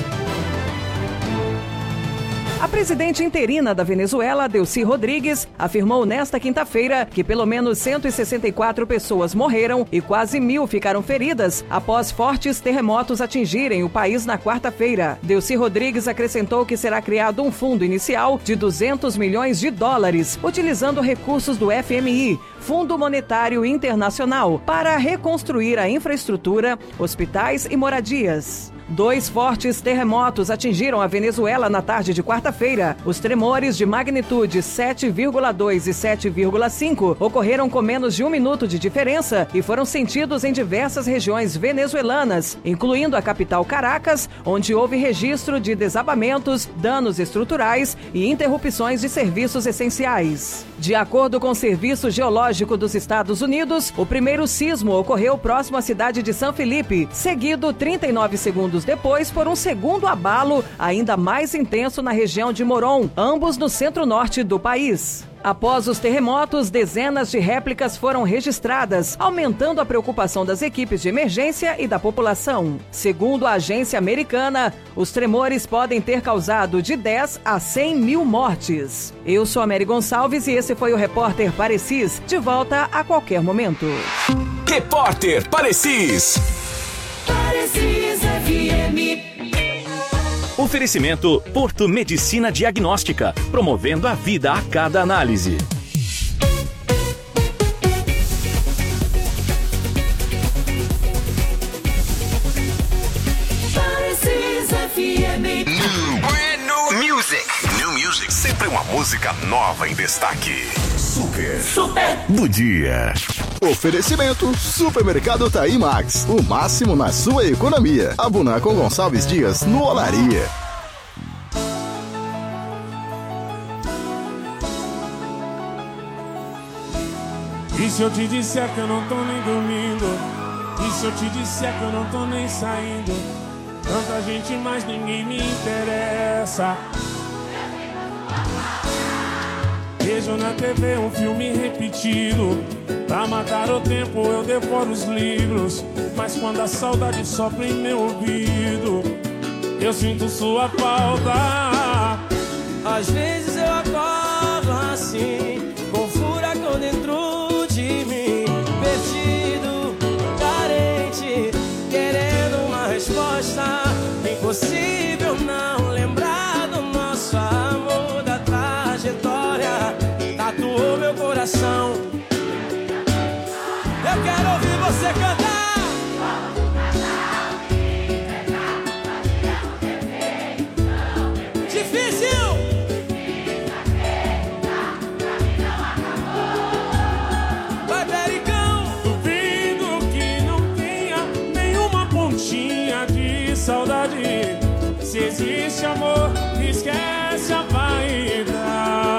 A presidente interina da Venezuela, Delcy Rodrigues, afirmou nesta quinta-feira que pelo menos cento e sessenta e quatro pessoas morreram e quase mil ficaram feridas após fortes terremotos atingirem o país na quarta-feira. Delcy Rodrigues acrescentou que será criado um fundo inicial de duzentos milhões de dólares, utilizando recursos do F M I, Fundo Monetário Internacional, para reconstruir a infraestrutura, hospitais e moradias. Dois fortes terremotos atingiram a Venezuela na tarde de quarta-feira. Os tremores de magnitude sete vírgula dois e sete vírgula cinco ocorreram com menos de um minuto de diferença e foram sentidos em diversas regiões venezuelanas, incluindo a capital Caracas, onde houve registro de desabamentos, danos estruturais e interrupções de serviços essenciais. De acordo com o Serviço Geológico dos Estados Unidos, o primeiro sismo ocorreu próximo à cidade de São Felipe, seguido trinta e nove segundos depois por um segundo abalo ainda mais intenso na região de Morón, ambos no centro-norte do país. Após os terremotos, dezenas de réplicas foram registradas, aumentando a preocupação das equipes de emergência e da população. Segundo a agência americana, os tremores podem ter causado de dez a cem mil mortes. Eu sou a Mary Gonçalves e esse foi o Repórter Parecis, de volta a qualquer momento.
Repórter Parecis.
Parecis F M.
Oferecimento Porto Medicina Diagnóstica. Promovendo a vida a cada análise.
Parecis F M.
Brand new music. New music. Sempre uma música nova em destaque. Super.
Super.
Do dia.
Oferecimento Supermercado Taí Max. O máximo na sua economia. Abuna com Gonçalves Dias no Olaria.
E se eu te disser que eu não tô nem dormindo? E se eu te disser que eu não tô nem saindo? Tanta gente, mas ninguém me interessa. vejo na T V um filme repetido. Pra matar o tempo eu devoro os livros, mas quando a saudade sopra em meu ouvido, eu sinto sua falta.
Às vezes eu acordo assim, com um furacão dentro de mim, perdido, carente, querendo uma resposta. Impossível não lembrar do nosso amor, da trajetória, tatuou meu coração. Eu quero ouvir você cantar. Difícil. Vai, Pericão.
Duvido que não tenha nenhuma pontinha de saudade. Se existe amor, esquece a